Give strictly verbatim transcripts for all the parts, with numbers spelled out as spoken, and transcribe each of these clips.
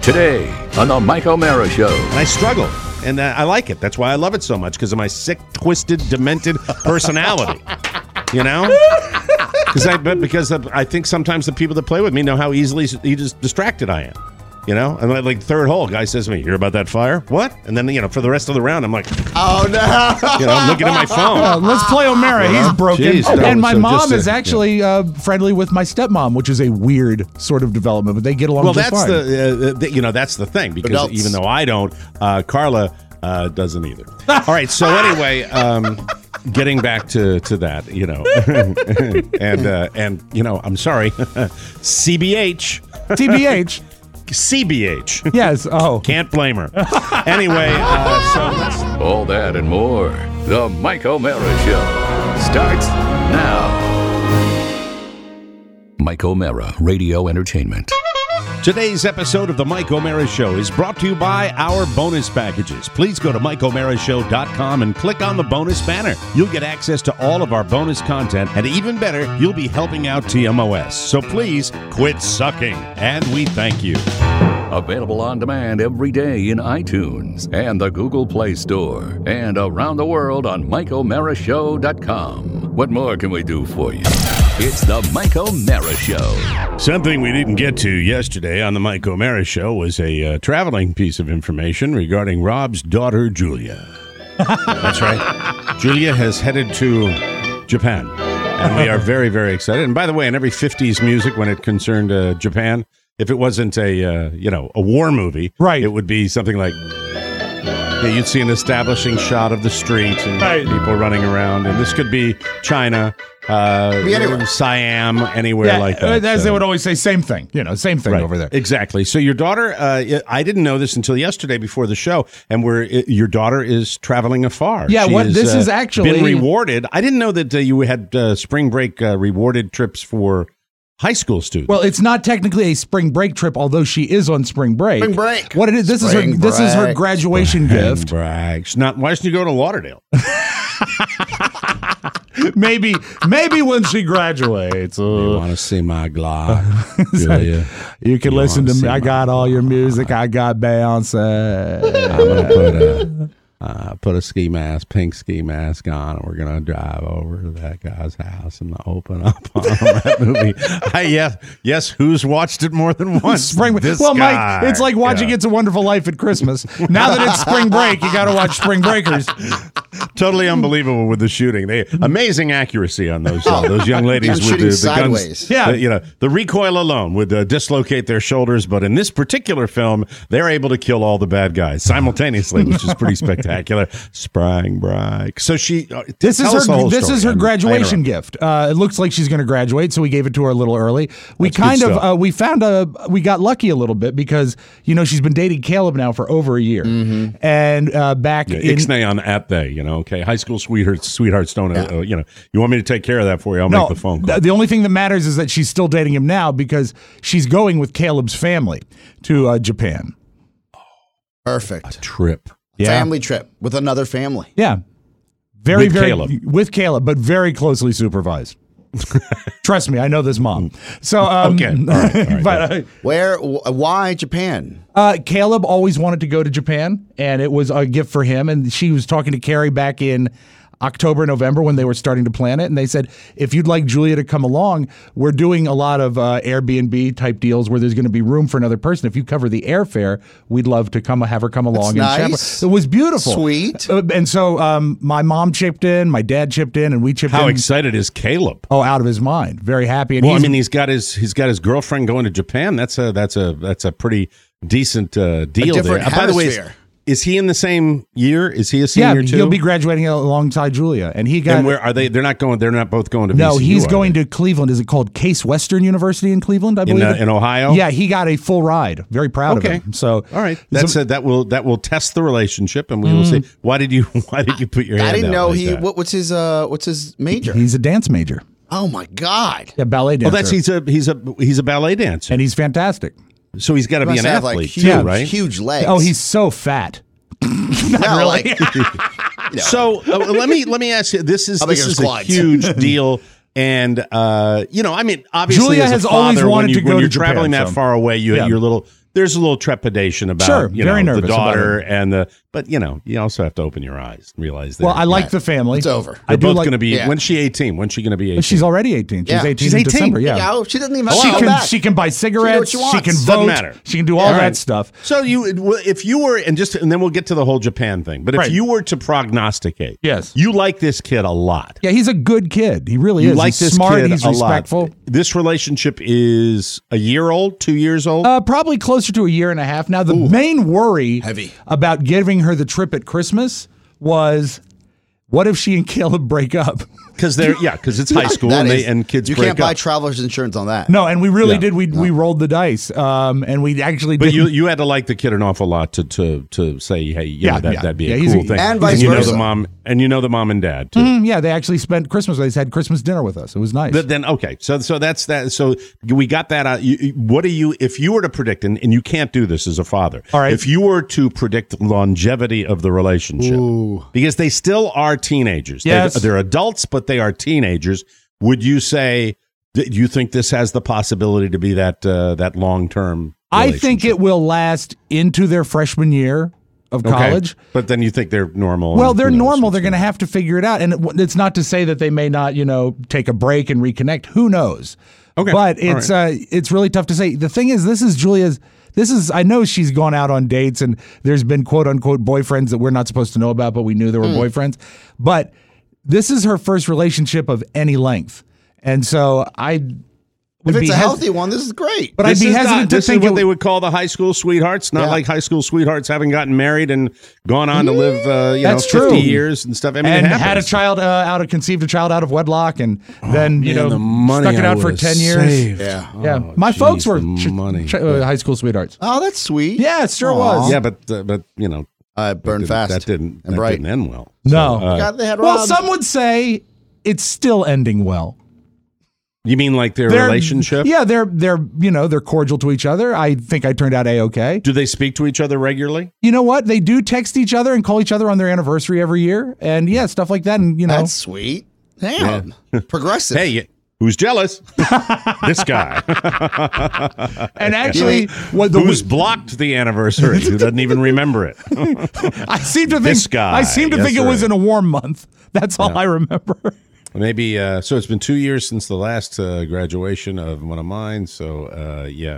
Today on the Mike O'Mara Show. And I struggle, and uh, I like it. That's why I love it so much, because of my sick, twisted, demented personality. You know? Because I, because I think sometimes the people that play with me know how easily just distracted I am. You know? And like third hole, guy says to me, "Hear about that fire?" "What?" And then, you know, for the rest of the round, I'm like, oh, no. You know, I'm looking at my phone. Uh, let's play O'Mara. Well, He's broken. geez, no, and my so mom just, uh, is actually uh, friendly with my stepmom, which is a weird sort of development, but they get along Well, just that's fine. the, uh, the, you know, that's the thing, because Adults. even though I don't, uh, Carla uh, doesn't either. All right, so anyway, um, getting back to, to that, you know, and, uh, and, you know, I'm sorry, C B H. T B H. C B H. Yes. Oh. Can't blame her. Anyway, uh, so let's... All that and more. The Mike O'Mara Show starts now. Mike O'Mara Radio Entertainment. Today's episode of the Mike O'Mara Show is brought to you by our bonus packages. Please go to Mike O'Mara Show dot com and click on the bonus banner. You'll get access to all of our bonus content, and even better, you'll be helping out T M O S. So please quit sucking, and we thank you. Available on demand every day in iTunes and the Google Play Store, and around the world on Mike O'Mara Show dot com. What more can we do for you? It's the Mike O'Mara Show. Something we didn't get to yesterday on the Mike O'Mara Show was a uh, traveling piece of information regarding Rob's daughter, Julia. That's right. Julia has headed to Japan, and we are very, very excited. And by the way, in every fifties music, when it concerned uh, Japan, if it wasn't a, uh, you know, a war movie, right, it would be something like... Yeah, you'd see an establishing shot of the street and right. people running around. And this could be China, uh, Siam, anywhere yeah, like that. As so. they would always say, same thing. You know, same thing Right. over there. Exactly. So your daughter, uh, I didn't know this until yesterday before the show, and we're, your daughter is traveling afar. Yeah, She what is, this uh, is actually... been rewarded. I didn't know that uh, you had uh, spring break uh, rewarded trips for high school students. Well, it's not technically a spring break trip, although she is on spring break. Spring break. What it is? This Spring is her. This is her break. graduation gift. Brags. Not. Why doesn't you go to Lauderdale? maybe, maybe when she graduates, uh, You want to see my glove? Julia? you can You listen wanna to see me. I my got all your glove? music. I got Beyonce. I'm gonna put a uh, put a ski mask, pink ski mask on, and we're gonna drive over to that guy's house and open up on that movie. I, yes, yes. Who's watched it more than once? Spring. This well, guy. Mike, it's like watching Yeah. It's a Wonderful Life at Christmas. Now that it's spring break, you got to watch Spring Breakers. Totally unbelievable with the shooting. They amazing accuracy on those uh, those young ladies I'm with shooting the, the sideways. guns. Yeah. The, you know, the recoil alone would uh, dislocate their shoulders, but in this particular film, they're able to kill all the bad guys simultaneously, which is pretty spectacular. Spring break. So she. Uh, This is tell us the her. whole This story. is her I'm- I graduation interrupt. gift. Uh, it looks like she's going to graduate, so we gave it to her a little early. We That's good kind of stuff. uh, we found a we got lucky a little bit because you know she's been dating Caleb now for over a year, Mm-hmm. and uh, back Yeah, in Ixnay on at they, you know, okay. High school sweethearts, sweethearts don't, uh, Yeah. uh, you know, you want me to take care of that for you? I'll no, make the phone call. th- the only thing that matters is that she's still dating him now because she's going with Caleb's family to uh, Japan. Perfect. Trip. Yeah. Family trip with another family. Yeah, very With very Caleb. with Caleb, but very closely supervised. Trust me, I know this mom. So um, Okay. All right, all right, but. Uh, Where? wh- Why Japan? Uh, Caleb always wanted to go to Japan, and it was a gift for him. And she was talking to Carrie back in October, November when they were starting to plan it. And they said, if you'd like Julia to come along, we're doing a lot of uh, Airbnb type deals where there's going to be room for another person. If you cover the airfare, we'd love to come have her come along. That's and nice. chaperone. It was beautiful. Sweet. Uh, and so um, my mom chipped in, my dad chipped in, and we chipped How in. excited is Caleb? Oh, out of his mind. Very happy. And Well, I he's- mean, he's got his he's got his girlfriend going to Japan. That's a that's a that's a pretty decent uh, deal there. different Uh, by the way, is, hemisphere. is he in the same year? Is he a yeah, senior too? he'll be graduating alongside Julia. And he got And where are they? They're not going. They're not both going to. No, V C U, he's are going they? to Cleveland. Is it called Case Western University in Cleveland? I in, believe uh, it- in Ohio. Yeah, he got a full ride. Very proud Okay. of him. So, All right, that's so, a, that will that will test the relationship, and we will see. Why did you Why did you put your hand I didn't out know like he. that? What, what's his? Uh, what's his major? he's a dance major. Oh my God! Yeah, ballet Oh, dancer. that's he's a he's a he's a ballet dancer, and he's fantastic. so he's got to be Must an have, like, athlete huge, too, right? huge legs. Oh, he's so fat. not really. Like, no. So uh, let me let me ask you. This is How big this are is a squats? huge deal, and uh, you know, I mean, obviously, Julia as a has always father, wanted when you, to go when to you're Japan, traveling that so- far away, you Yeah. your little there's a little trepidation about Sure, you very know, the nervous about daughter it. and the. But you know, you also have to open your eyes and realize that. Well, I like Yeah. the family. It's over. I They're do both like. going to be. yeah. When's she eighteen? When's she going to be eighteen? She's already eighteen. She's Yeah. eighteen She's in eighteen. December. Yeah. Yeah, oh, she doesn't even have She to come can back. she can buy cigarettes. she She, wants. can Doesn't vote. matter. She can do all All that right. stuff. So you, if you were, and just, and then we'll get to the whole Japan thing. But if Right. you were to prognosticate, Yes. you like this kid a lot. Yeah, he's a good kid. He really You is. like he's this smart. kid He's a respectful. lot. This relationship is a year old, two years old. Uh, probably closer to a year and a half. Now, the main worry Heavy. about giving her the trip at Christmas was, what if she and Caleb break up? Because they're yeah, because it's high school That and is- they and kids You break can't buy up. traveler's insurance on that. No, and we really Yeah. did. We we rolled the dice, um, and we actually But did. you you had to like the kid an awful lot to to to say, hey, you Yeah, know, that yeah. that'd be Yeah, a he's cool a- thing. And vice you know versa. the mom and you know the mom and dad too. Mm, yeah, they actually spent Christmas. They had Christmas dinner with us. It was nice. But then okay, so so that's that. So we got that out. You, you- what do you if you were to predict, and, and you can't do this as a father. All right. If you were to predict longevity of the relationship, because they still are teenagers. Yes. They're, they're adults, but they are teenagers. Would you say? Do you think this has the possibility to be that uh, that long term? I think it will last into their freshman year of college. But then you think they're normal. Well, and they're who knows normal. what's They're going to have to figure it out, and it, it's not to say that they may not, you know, take a break and reconnect. Who knows? Okay. but All it's uh, it's really tough to say. The thing is, this is Julia's. This is I know she's gone out on dates, and there's been quote unquote boyfriends that we're not supposed to know about, but we knew there were boyfriends. But this is her first relationship of any length, and so I. Would If it's be a hes- healthy one, this is great. but I'd This be is hesitant not- to this think is what it- they would call the high school sweethearts. Not Yeah. like high school sweethearts having gotten married and gone on to live, uh, you That's know, fifty true. years and stuff. I mean, and it had a happens. child uh, out of conceived a child out of wedlock, and then you Man, know the money stuck it I out for would've ten years. saved. Yeah. Yeah, Oh, my geez, folks were the ch- money. ch- uh, high school sweethearts. Oh, that's sweet. Yeah, it sure Aw. was. Yeah, but uh, but you know, Uh, that burn didn't- fast. That didn't and that bright. didn't end well. No. uh, God, they had Well, Rob. some would say it's still ending well. You mean like their They're- relationship? Yeah, they're they're you know they're cordial to each other. I think I turned out a okay. Do they speak to each other regularly? You know what? They do text each other and call each other on their anniversary every year, and yeah, stuff like that. And you know, That's sweet. Damn. Progressive. Hey, who's jealous? This guy. and actually, what the Who's blocked the anniversary? Who doesn't even remember it? I seem to think This guy. I seem to Yes, think it was right. in a warm month. That's all I remember. Maybe uh, so. It's been two years since the last uh, graduation of one of mine. So uh, yeah,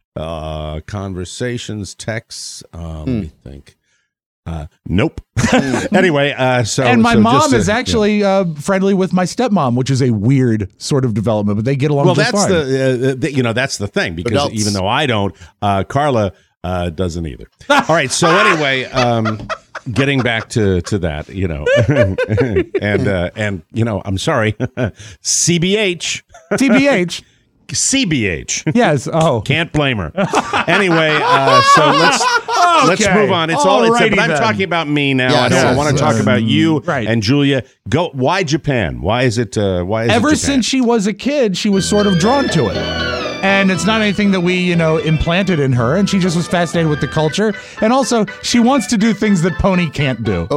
uh, conversations, texts. Um, Let me think. Uh, nope. Anyway, uh, so and my so mom just, uh, is yeah. actually uh, friendly with my stepmom, which is a weird sort of development, but they get along Well, just that's fine. the, uh, the you know that's the thing because Adults. even though I don't, uh, Carla uh, doesn't either. All right. So anyway, um, getting back to to that, you know, and uh, and you know, I'm sorry, C B H, T B H. C B H. Yes. Oh. Can't blame her. Anyway, uh, so let's let's Okay. move on. It's all. It's, Alrighty but I'm then. talking about me now. Yes, I don't. I yes, want to yes. talk about you Right. and Julia. Go. Why Japan? Why is it? Uh, why is Ever it Japan? since she was a kid, she was sort of drawn to it. And it's not anything that we, you know, implanted in her. And she just was fascinated with the culture. And also, she wants to do things that Pony can't do.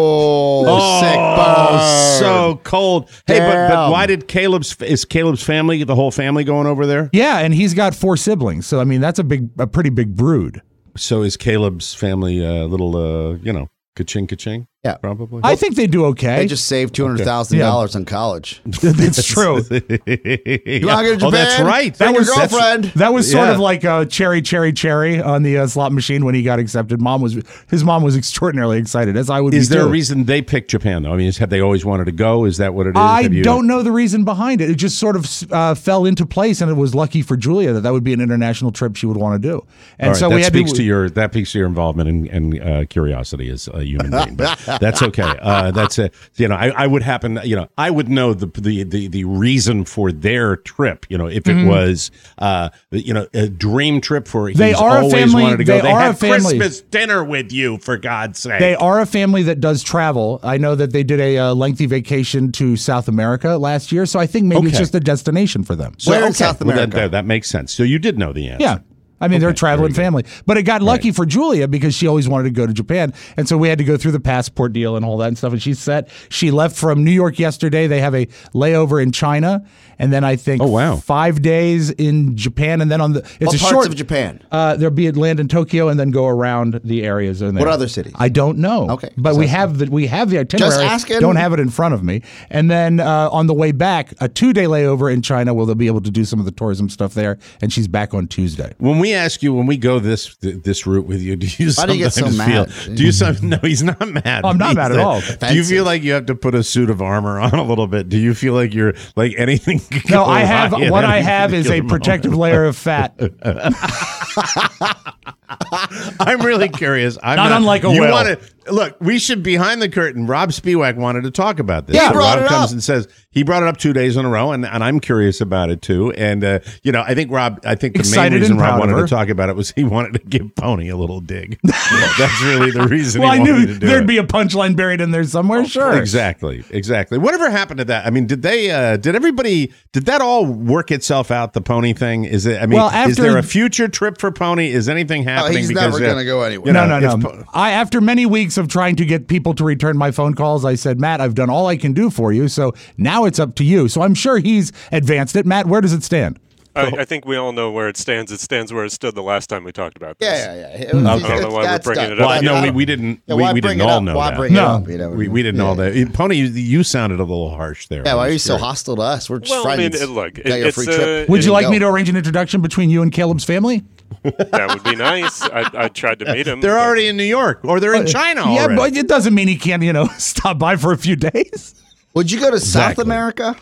Oh, sick Oh, bird. so cold. Hey, but, but Damn. why did Caleb's is Caleb's family, the whole family, going over there? Yeah, and he's got four siblings. So, I mean, that's a big, a pretty big brood. So is Caleb's family a little, uh, you know, ka-ching, ka-ching? Yeah. Probably. I think they do okay. They just saved two hundred thousand dollars on college. That's true. You want to go to Japan? Oh, that's right. Bring That your was- that's- girlfriend. That was sort Yeah. of like a cherry, cherry, cherry on the uh, slot machine when he got accepted. Mom was his mom was extraordinarily excited, as I would. Is be there too. a reason they picked Japan, though? I mean, is, have they always wanted to go? Is that what it is? I Have you- don't know the reason behind it. It just sort of uh, fell into place, and it was lucky for Julia that that would be an international trip she would want to do. And All right, so that we had speaks to. to your that speaks to your involvement and, and uh, curiosity as a human being. But that's okay. Uh, that's a you know I, I would happen you know I would know the the the, the reason for their trip. You know if it was uh, you know a dream trip for They he's are a always family- wanted to go. they They are had a family. Christmas dinner with you for God's sake. They are a family that does travel. I know that they did a uh, lengthy vacation to South America last year, so I think maybe it's Okay. just a destination for them. so, Where in okay, South well, that- America? that, that makes sense. So you did know the answer. Yeah. I mean, they're a Okay, traveling very good. family. But it got lucky for Julia because she always wanted to go to Japan. And so we had to go through the passport deal and all that and stuff. And she's set. She left from New York yesterday. They have a layover in China. and then I think Oh, wow. five days in Japan, and then on the it's What a parts short of Japan? Uh, there'll be land in Tokyo, and then go around the areas. In there. What other cities? I don't know. Okay. but Just we asking. have the we have the itinerary. asking. Don't have it in front of me. And then uh, on the way back, a two day layover in China, where they'll be able to do some of the tourism stuff there. And she's back on Tuesday. When we ask you, when we go this this route with you, do you Why do you get so sometimes mad? feel? Do you some? No, he's not mad. Oh, I'm not He's mad at that- all. Do you Offensive. feel like you have to put a suit of armor on a little bit? Do you feel like you're like anything? could No, go I have awry at what I any have is a particular protective moment? layer of fat. I'm really curious. I'm Not unlike a you whale. Wanna, look, we should behind the curtain. Rob Spiewak wanted to talk about this. Yeah, he so brought Rob it comes up. and says he brought it up two days in a row, and, and I'm curious about it too. And uh, you know, I think Rob. I think the Excited main reason and proud Rob of wanted her. to talk about it was he wanted to give Pony a little dig. That's really the reason. Well, he I knew wanted to do there'd it. be a punchline buried in there somewhere. Sure. Exactly, exactly. Whatever happened to that? I mean, did they? Uh, did everybody? Did that all work itself out? The Pony thing? Is it? I mean, Well, is after- there a future trip for Pony? Is anything happening? he's because never uh, gonna go anywhere. you know, No, no, if no. Po- I after many weeks of trying to get people to return my phone calls, I said, Matt, I've done all I can do for you, so now it's up to you. So I'm sure he's advanced it. Matt, where does it stand? I, I think we all know where it stands. It stands where it stood the last time we talked about this. Yeah, yeah, yeah. It Hmm. was- I don't know it's- why we're that's bringing done. it up. Well, That's no, we, done. we didn't. Yeah, we why we bring didn't it all up? know Why that. bring it No. up? You know, We, we didn't know yeah. that. Pony, you, you sounded a little harsh there. Yeah, why I are you was so curious. hostile to us? We're just Well, I friends. mean, it- look, Got it- your it's, free uh, trip. Would you There like go. me to arrange an introduction between you and Caleb's family? That would be nice. I, I tried to meet him. They're but- already in New York, or they're in China Yeah, already. but it doesn't mean he can't, you know, stop by for a few days. Would you go to Exactly. South America?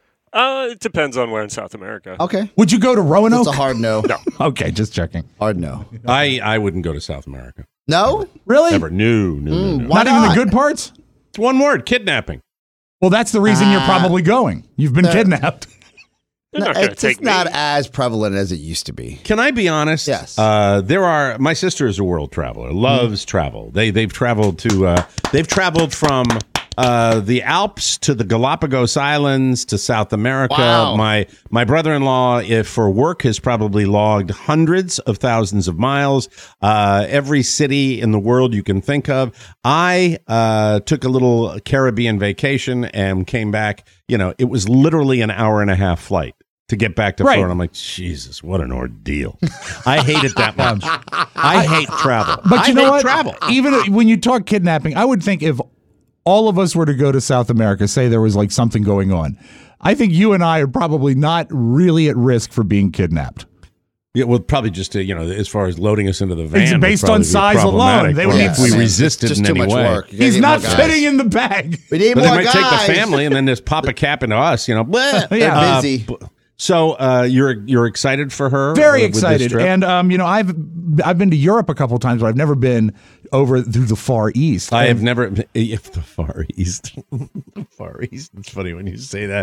Uh, it depends on where in South America. Okay. Would you go to Roanoke? It's a hard no. No. Okay, just checking. Hard no. I, I wouldn't go to South America. No? Really? Ever. No, no, no, no. Why not, even the not? good parts? It's one word, kidnapping. Well, that's the reason you're Ah. probably going. You've been No. kidnapped. They're No, not going to it's take just not me. as prevalent as it used to be. Can I be honest? Yes. Uh, there are. My sister is a world traveler. Loves travel. They they've traveled to. Uh, they've traveled from uh, the Alps to the Galapagos Islands to South America. Wow. My my brother-in-law, if for work, has probably logged hundreds of thousands of miles. Uh, every city in the world you can think of. I uh, took a little Caribbean vacation and came back. You know, it was literally an hour and a half flight to get back to Right. Florida. I'm like, Jesus, what an ordeal. I hate it that much. I hate travel. But I you know hate what? travel. Even when you talk kidnapping, I would think if all of us were to go to South America, say there was like something going on, I think you and I are probably not really at risk for being kidnapped. Yeah, well, probably just to, you know, as far as loading us into the van. It's would based probably on be size alone. problematic. They would Well, need if we to- resisted It's in just too any much way. work. You gotta He's get not more guys. fitting in the bag. We need But more they might guys. take the family and then just pop a cap into us, you know. Blah. They're Uh, busy. b- So uh, you're you're excited for her? Very uh, with this excited, trip? and um, you know, I've I've been to Europe a couple of times, but I've never been over through the Far East. I And- have never. If the Far East, the Far East. It's funny when you say that.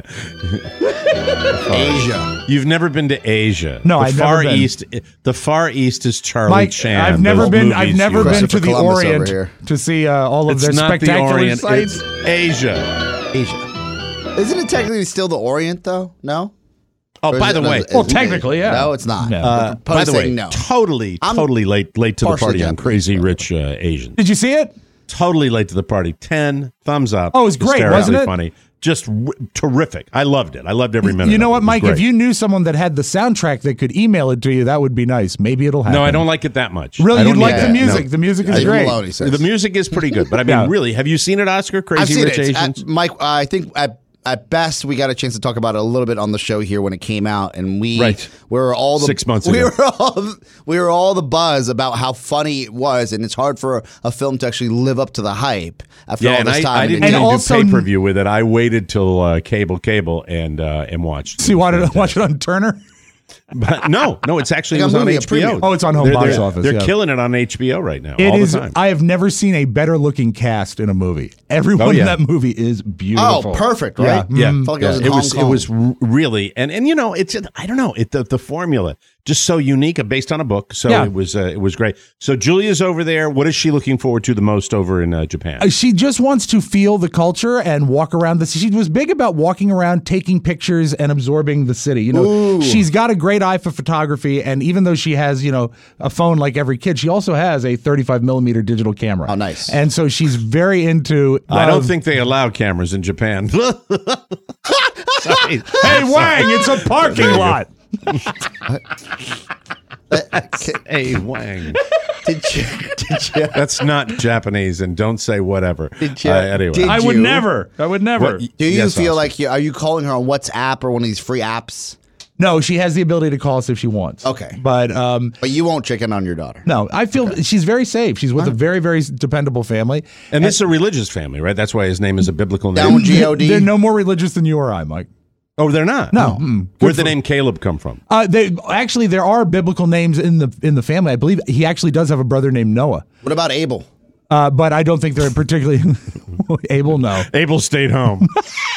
Asia. You've never been to Asia. No, the I've Far never been. East. The Far East is Charlie Mike, Chan. I've never those been. I've movies never you been like. to Christopher the Columbus over Orient here. to see uh, all of It's their not the spectacular Orient. sights. It's Asia. Asia. Isn't it technically still the Orient, though? No? Oh, Or by is the it- way, is Well, it- technically, yeah. No, it's not. No. uh, But by the way, saying no. totally, I'm totally late, late to the partially party on Japanese, Crazy by the way. Rich uh, Asians. Did you see it? Totally late to the party. Ten thumbs up. Oh, it was great, Hysterically wasn't it? Funny. Just w- terrific. I loved it. I loved every minute. You know of it. what, It was Mike? If great. you knew someone that had the soundtrack that could email it to you, that would be nice. Maybe it'll happen. No, I don't like it that much. Really, I you don't like need the that. music? No. The music is Dave great. Maloney says. The music is pretty good, but I mean, Yeah. really, have you seen it, Oscar? Crazy I've seen Rich it. Asians? At, Mike, I think at, at best we got a chance to talk about it a little bit on the show here when it came out, and we Right. we were all the Six months we ago. were all we were all the buzz about how funny it was, and it's hard for a, a film to actually live up to the hype after Yeah, all and this I, time. I didn't And even also- do pay per view with it. I waited till uh, cable, cable, and uh, and watched. So you wanted to watch it on Turner? But no, no, it's actually Like it a was on movie, a H B O. premium. Oh, it's on home They're- box they're- office, They're yeah. killing it on H B O right now. It all is. the time. I have never seen a better looking cast in a movie. Everyone Oh, yeah. in that movie is beautiful. Oh, perfect, Yeah. right? Yeah, Felt like it was in it Hong was Kong. it was r- really and and you know it's I don't know it the, the formula just so unique, uh, based on a book. So Yeah. it was uh, it was great. So Julia's over there. What is she looking forward to the most over in uh, Japan? Uh, She just wants to feel the culture and walk around the. She was big about walking around, taking pictures, and absorbing the city. You know, Ooh. she's got a great great eye for photography, and even though she has, you know, a phone like every kid, she also has a thirty-five millimeter digital camera. Oh, nice. And so she's very into. I don't um, think they allow cameras in Japan. Sorry. Hey, Wang, it's a parking lot. Hey, Wang. Did you? Did you? That's not Japanese, and don't say whatever. Did you? Uh, anyway. Did I would you? never. I would never. What- Do you Yes, feel Oscar. like you are you calling her on WhatsApp or one of these free apps? No, she has the ability to call us if she wants. Okay. But um, But you won't chicken on your daughter. no, I feel she's very safe. She's with a very, very dependable family. And this is a religious family, right? That's why his name is a biblical Down name. with G O D. They're no more religious than you or I, Mike. Oh, they're not? No. Mm. Where'd the name Caleb come from? Uh, they actually there are biblical names in the in the family. I believe he actually does have a brother named Noah. What about Abel? Uh, but I don't think they're particularly able. No. Abel stayed home.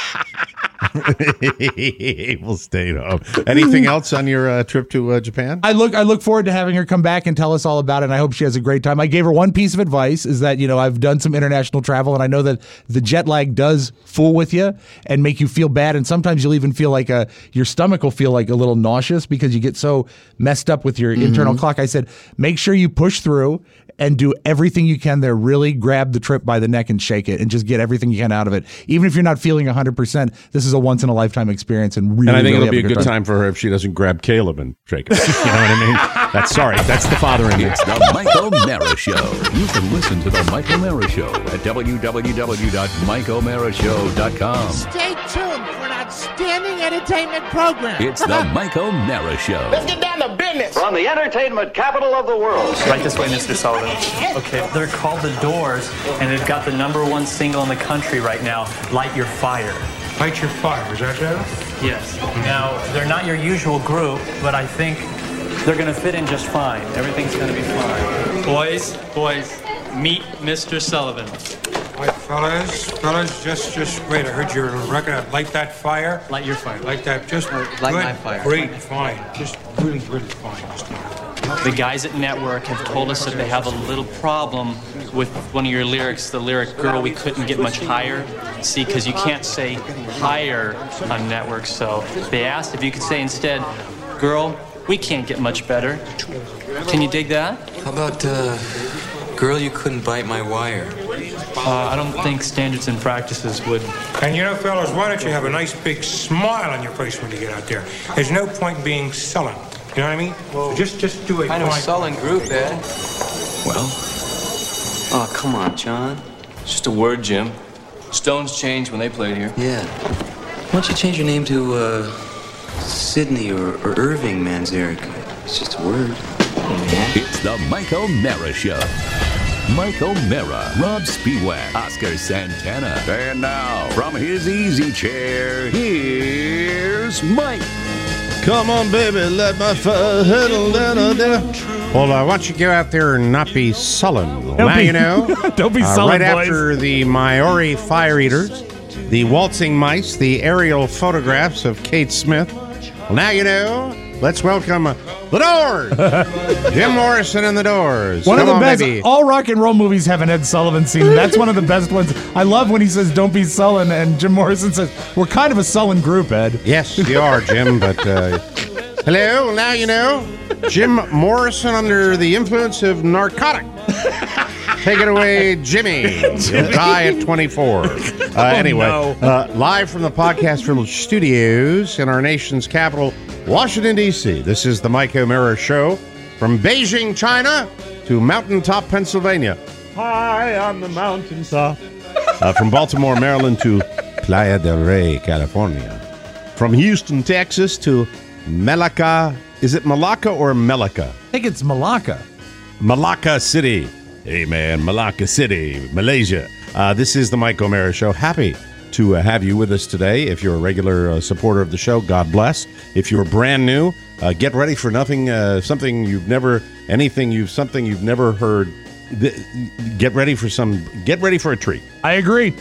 Abel stayed home. Anything else on your uh, trip to uh, Japan? I look I look forward to having her come back and tell us all about it, and I hope she has a great time. I gave her one piece of advice is that, you know, I've done some international travel, and I know that the jet lag does fool with you and make you feel bad, and sometimes you'll even feel like a your stomach will feel like a little nauseous because you get so messed up with your Mm-hmm. internal clock. I said, make sure you push through and do everything you can there. Really grab the trip by the neck and shake it and just get everything you can out of it. Even if you're not feeling one hundred percent, this is a once-in-a-lifetime experience. And really, And I think really it'll be a have good time for her if she doesn't grab Caleb and shake it. You know what I mean? That's sorry. That's the father in you. It's the Mike O'Mara Show. You can listen to the Mike O'Mara Show at w w w dot mike o'mara show dot com. Stay tuned for an outstanding entertainment program. It's the Mike O'Mara Show. Let's get down to business. From the entertainment capital of the world. Right this way, Mister Sullivan. Okay, they're called The Doors, and they've got the number one single in the country right now, Light Your Fire. Light Your Fire, is that that? Yes. Now, they're not your usual group, but I think they're going to fit in just fine. Everything's going to be fine. Boys, boys, meet Mister Sullivan. Hi, fellas. Fellas, just just wait. I heard your record of Light That Fire. Light Your Fire. Like that, just Light good, My Fire. great, fine. Just really, really fine. Just The guys at Network have told us that they have a little problem with one of your lyrics, the lyric, girl, we couldn't get much higher. See, because you can't say higher on Network, so they asked if you could say instead, girl, we can't get much better. Can you dig that? How about, uh, girl, you couldn't bite my wire? Uh, I don't think standards and practices would. And you know, fellas, why don't you have a nice big smile on your face when you get out there? There's no point in being sullen. You know what I mean? So just, just do it. Kind of fine. sullen group, Ed. Well, oh, come on, John. It's just a word, Jim. Stones changed when they played here. Yeah. Why don't you change your name to, uh, Sydney or, or Irving Manzarek? It's just a word. It's the Mike O'Mara Show. Mike O'Mara, Rob Spiewak, Oscar Santana. And now, from his easy chair, here's Mike. Come on, baby, let my fire settle down, down. Well, uh, why don't you go out there and not be sullen? Now be- you know. Don't be uh, sullen, Right boys. after the Maori fire eaters, the waltzing mice, the aerial photographs of Kate Smith. Well, now you know. Let's welcome uh, The Doors. Jim Morrison and The Doors. One Come of the on, best. baby. All rock and roll movies have an Ed Sullivan scene. That's one of the best ones. I love when he says, "Don't be sullen," and Jim Morrison says, "We're kind of a sullen group, Ed." Yes, you are, Jim, but uh, hello, well, now you know. Jim Morrison under the influence of narcotic. Take it away, Jimmy. You'll die at twenty-four. Uh, anyway, no. uh, live from the Podcast Village studios in our nation's capital, Washington, D C, this is the Mike O'Mara Show. From Beijing, China, to Mountaintop, Pennsylvania. High on the mountaintop. Uh, from Baltimore, Maryland, to Playa del Rey, California. From Houston, Texas, to Malacca. Is it Malacca or Melaka? I think it's Malacca. Malacca City. Hey, man, Malacca City, Malaysia. Uh, this is the Mike O'Mara Show. Happy to uh, have you with us today. If you're a regular uh, supporter of the show, God bless. If you're brand new, uh, get ready for nothing, uh, something you've never, anything you've, something you've never heard. Th- Get ready for some, get ready for a treat. I agree.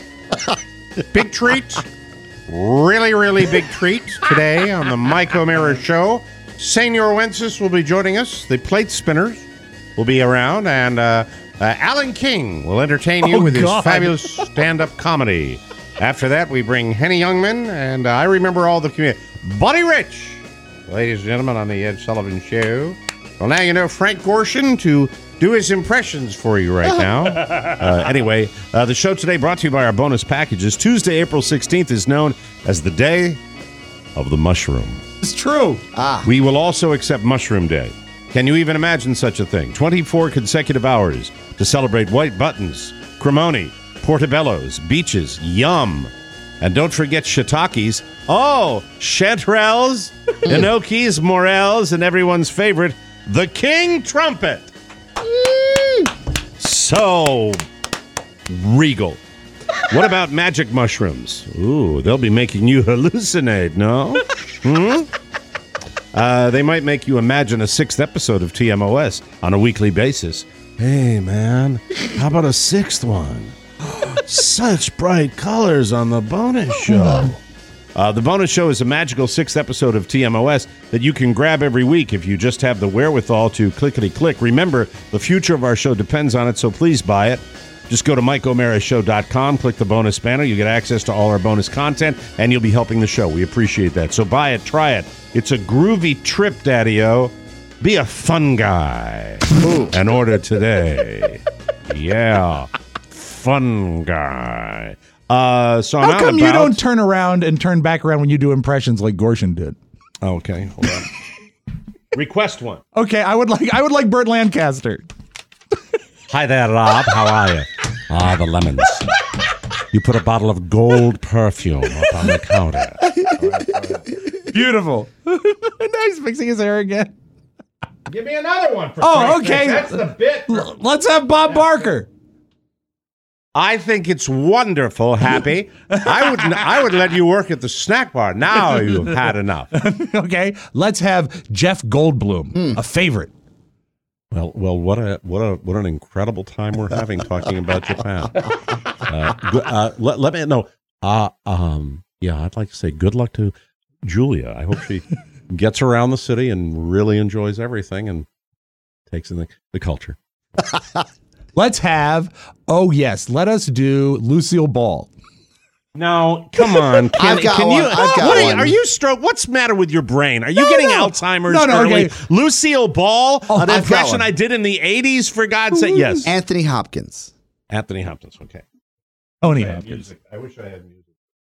Big treat. Really, really big treat today on the Mike O'Mara Show. Senor Wences will be joining us. The plate spinners will be around, and uh, uh, Alan King will entertain you Oh, with God. his fabulous stand-up comedy. After that, we bring Henny Youngman, and uh, I remember all the community. Buddy Rich ladies and gentlemen, on the Ed Sullivan Show. Well, now you know Frank Gorshin to do his impressions for you right now. uh, anyway, uh, the show today brought to you by our bonus packages. Tuesday, April sixteenth is known as the Day of the Mushroom. It's true. Ah. We will also accept Mushroom Day. Can you even imagine such a thing? twenty-four consecutive hours to celebrate white buttons, cremoni, portobellos, beaches, yum. And don't forget shiitakes. Oh, chanterelles, gnocchis, morels, and everyone's favorite, the king trumpet. So regal. What about magic mushrooms? Ooh, they'll be making you hallucinate, no? Hmm? Uh, they might make you imagine a sixth episode of T M O S on a weekly basis. Hey, man, how about a sixth one? Such bright colors on the bonus show. Uh, the bonus show is a magical sixth episode of T M O S that you can grab every week if you just have the wherewithal to clickety-click. Remember, the future of our show depends on it, so please buy it. Just go to mike o'mara show dot com, click the bonus banner. You get access to all our bonus content, and you'll be helping the show. We appreciate that. So buy it, try it. It's a groovy trip, Daddy-O. Be a fun guy. Ooh. And order today. Yeah. Fun guy. Uh, so I'm How come out you about... don't turn around and turn back around when you do impressions like Gorshin did? Okay, hold on. Request one. Okay, I would like I would like Burt Lancaster. Hi there, Rob. How are you? Ah, the lemons. You put a bottle of gold perfume up on the counter. Beautiful. Now he's fixing his hair again. Give me another one. For oh, okay. That's the bit. L- let's have Bob Barker. I think it's wonderful, Happy. I would I would let you work at the snack bar. Now you've had enough. Okay, let's have Jeff Goldblum, mm. a favorite. Well, well, what a what a what an incredible time we're having talking about Japan. Uh, uh, let, let me know. Uh, um, yeah, I'd like to say good luck to Julia. I hope she gets around the city and really enjoys everything and takes in the, the culture. Let's have, oh yes, let us do Lucille Ball. No, come on. Can, I've got can one. you? I've got what are, you, one. are you stroke? What's the matter with your brain? Are you No, getting no. Alzheimer's No, no, early? okay. Lucille Ball, Oh, an I've got impression one. I did in the eighties, for God's sake. Yes. Anthony Hopkins. Anthony Hopkins, okay. Tony I, Hopkins. music. I wish I had music.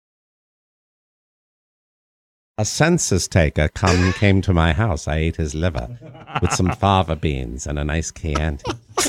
A census taker come came to my house. I ate his liver with some fava beans and a nice Chianti.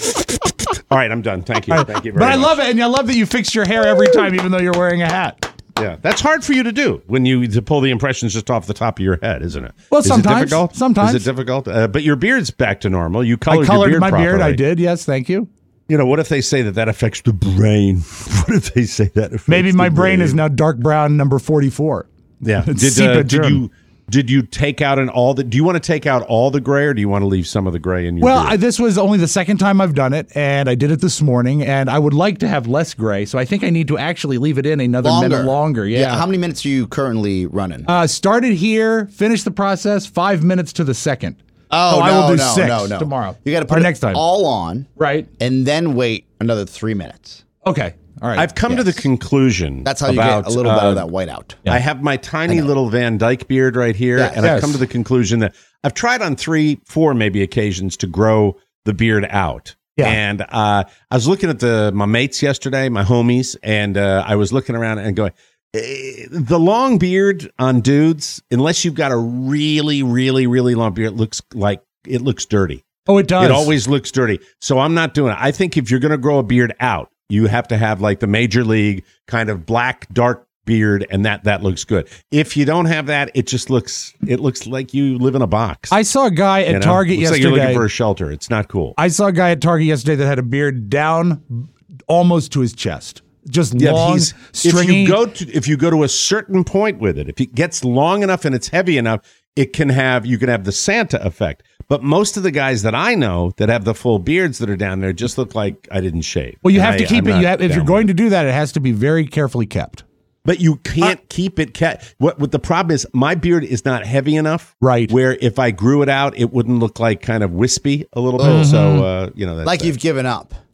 All right, I'm done. Thank you. Right. Thank you very But I much. love it, and I love that you fix your hair every time, even though you're wearing a hat. Yeah, that's hard for you to do when you to pull the impressions just off the top of your head, isn't it? Well, Is sometimes. It difficult? Sometimes. Is it difficult? Uh, but your beard's back to normal. You colored, I colored your beard my beard. properly. I did. Yes, thank you. You know, what if they say that that affects the brain? What if they say that affects Maybe my the brain is now dark brown, number forty-four. Yeah. It's Did, sepia uh, did germ. you did you take out an all the? Do you want to take out all the gray, or do you want to leave some of the gray in your? Well, beard? I, this was only the second time I've done it, and I did it this morning, and I would like to have less gray, so I think I need to actually leave it in another Longer. minute longer. Yeah. How many minutes are you currently running? Uh, started here, finished the process, five minutes to the second. Oh, so no, I will do no, six no, no. tomorrow. You got to Or put it next time. all on, right, and then wait another three minutes. Okay. All right. I've come Yes. to the conclusion. That's how you about, get a little bit uh, of that whiteout. I have my tiny little Van Dyke beard right here, Yes. and I've Yes. come to the conclusion that I've tried on three, four maybe occasions to grow the beard out. Yeah. And uh, I was looking at the my mates yesterday, my homies, and uh, I was looking around and going, eh, the long beard on dudes, unless you've got a really, really, really long beard, it looks like it looks dirty. Oh, it does. It always looks dirty. So I'm not doing it. I think if you're going to grow a beard out, you have to have like the major league kind of black, dark beard, and that that looks good. If you don't have that, it just looks it looks like you live in a box. I saw a guy at you know? Target looks yesterday. like you're looking for a shelter. It's not cool. I saw a guy at Target yesterday that had a beard down almost to his chest. Just Yeah, long, he's- stringy. If you go to if you go to a certain point with it, if it gets long enough and it's heavy enough, it can have you can have the Santa effect. But most of the guys that I know that have the full beards that are down there just look like I didn't shave. well, you And have to I- keep I'm it. not You have, if down you're with going it. to do that, it has to be very carefully kept. But you can't keep it cat. What what the problem is? My beard is not heavy enough, Right. Where if I grew it out, it wouldn't look like kind of wispy a little bit. Mhm. So uh, you know, that's Like that. you've given up.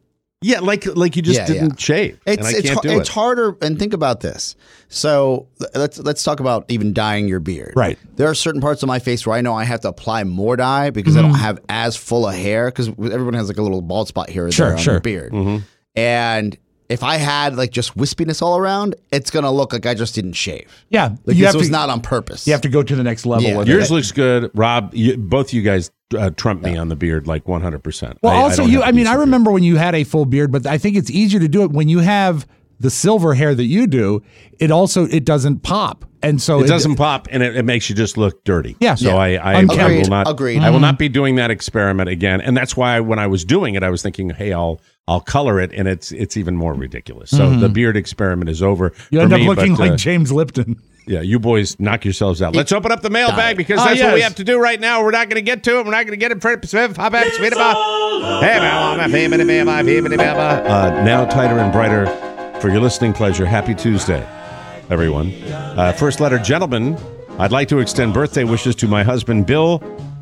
Yeah, like like you just Yeah, didn't yeah. shave. It's and I it's can't har- do it's it. harder. And think about this. So let's let's talk about even dyeing your beard. Right. There are certain parts of my face where I know I have to apply more dye because Mm-hmm. I don't have as full a hair because everyone has like a little bald spot here or Sure, there on sure. their beard. Mm-hmm. And if I had like just wispiness all around, it's gonna look like I just didn't shave. Yeah, Like you this have was to, not on purpose. You have to go to the next level. Yeah. with Yours it. looks good, Rob. You, both you guys uh, trump me on the beard like one hundred percent. Well, I, also, I don't you. have I mean, I decent remember when you had a full beard, but I think it's easier to do it when you have the silver hair that you do. It also it doesn't pop, and so It doesn't pop, and it, it makes you just look dirty. Yeah. So Yeah. I, I, I Agreed. will not. Agreed. I will not be doing that experiment again. And that's why when I was doing it, I was thinking, hey, I'll I'll color it, and it's it's even more ridiculous. So the beard experiment is over. You for end up me, looking but, uh, like James Lipton. Yeah, you boys knock yourselves out. Let's open up the mailbag because Oh, that's what we yes. have to do right now. We're not going to get to it. We're not going to get it. Uh, now tighter and brighter for your listening pleasure. Happy Tuesday, everyone. Uh, first letter, gentlemen. I'd like to extend birthday wishes to my husband, Bill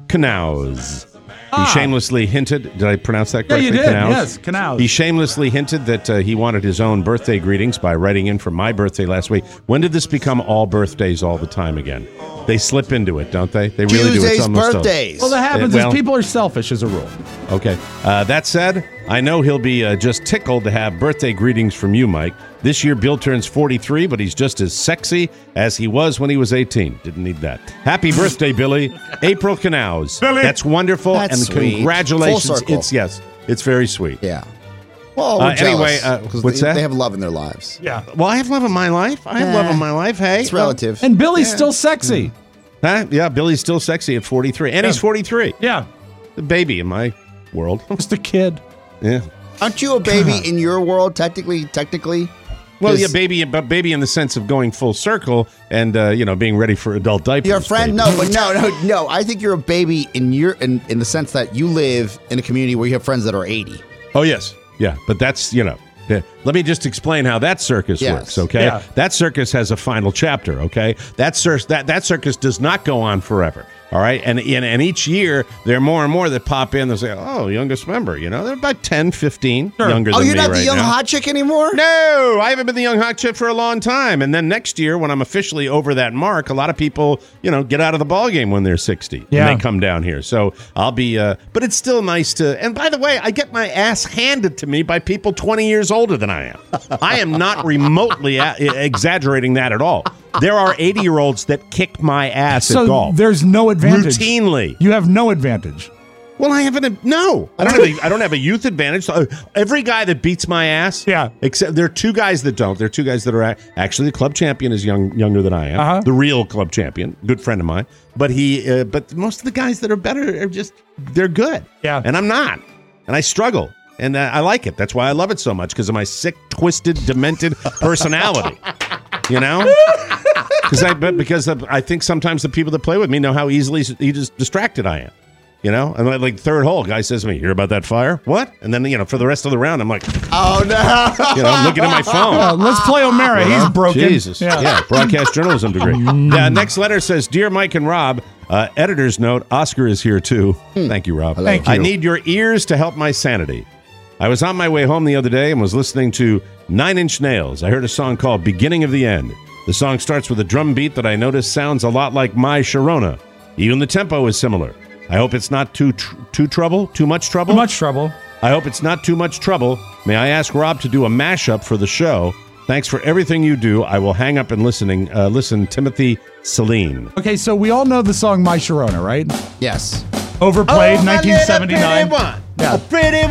Knaus. He shamelessly hinted, did I pronounce that Ah. Yeah, correctly? you did. Knaus? Yes, Knaus. He shamelessly hinted that uh, he wanted his own birthday greetings by writing in for my birthday last week. When did this become all birthdays all the time again? They slip into it, don't they? They really do. It's Tuesday's almost birthdays. Well, that happens. Uh, well- is people are selfish as a rule. Okay. Uh, that said, I know he'll be uh, just tickled to have birthday greetings from you, Mike. This year, Bill turns forty-three, but he's just as sexy as he was when he was eighteen. Didn't need that. Happy birthday, Billy. April Knaus. Billy. That's wonderful. That's and sweet. congratulations. Full circle. It's, yes, it's very sweet. Yeah. Well, Uh, we're anyway, jealous, uh, 'cause what's they, that? They have love in their lives. Yeah. Well, I have love in my life. I have Yeah. love in my life. Hey. It's relative. And Billy's still sexy. Huh? Yeah, Billy's still sexy at forty-three. And he's forty-three. Yeah. The baby in my world. Just a kid. Yeah. Aren't you a baby in your world? Technically, technically. Well, 'Cause yeah, baby, but baby in the sense of going full circle and uh, you know being ready for adult diapers. Your friend? baby. No, but no, no, no. I think you're a baby in your in, in the sense that you live in a community where you have friends that are eighty. Oh yes, yeah, but that's you know. yeah. Let me just explain how that circus Yes. works. Okay, Yeah. that circus has a final chapter. Okay, that cir- that that circus does not go on forever. All right, and, and and each year there are more and more that pop in. They say, "Oh, youngest member," you know, they're about ten, fifteen younger Oh, than you're me not right the young now. hot chick anymore? No, I haven't been the young hot chick for a long time. And then next year, when I'm officially over that mark, a lot of people, you know, get out of the ballgame when they're sixty. Yeah. And they come down here. So I'll be, uh, but it's still nice to, and by the way, I get my ass handed to me by people twenty years older than I am. I am not remotely a- exaggerating that at all. There are eighty year olds that kick my ass So at golf. there's no advantage. Routinely. You have no advantage. Well, I haven't. A, no, I don't have. A, I don't have a youth advantage. So, uh, every guy that beats my ass, Yeah. Except there are two guys that don't. There are two guys that are a- actually the club champion is young, younger than I am. Uh-huh. The real club champion, good friend of mine. But he, uh, but most of the guys that are better are just they're good. Yeah. and I'm not, and I struggle, and uh, I like it. That's why I love it so much because of my sick, twisted, demented personality. You know. Because I, but because of, I think sometimes the people that play with me know how easily e- just distracted I am. You know, and like, like third hole, guy says to me, "Hear about that fire? What?" And then you know, for the rest of the round, I'm like, Oh no! you know, I'm looking at my phone. Uh, let's play O'Mara. He's broken. Jesus, Yeah. yeah, broadcast journalism degree. Uh, next letter says, "Dear Mike and Rob, uh, editor's note: Oscar is here too. Thank you, Rob. Thank I you. need your ears to help my sanity. I was on my way home the other day and was listening to Nine Inch Nails. I heard a song called "Beginning of the End." The song starts with a drum beat that I noticed sounds a lot like My Sharona. Even the tempo is similar. I hope it's not too tr- too trouble, too much trouble. Too much trouble. I hope it's not too much trouble. May I ask Rob to do a mashup for the show? Thanks for everything you do. I will hang up and listening. Uh, listen, Timothy Celine. Okay, so we all know the song My Sharona, right? Yes. Overplayed, Oh, nineteen seventy-nine. one. Yeah. A pretty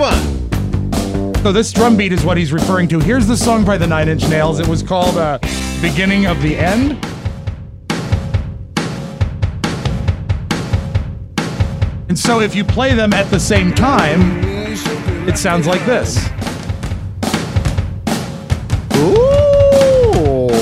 one. So this drum beat is what he's referring to. Here's the song by the Nine Inch Nails. It was called uh, Beginning of the End. And so if you play them at the same time, it sounds like this. Ooh.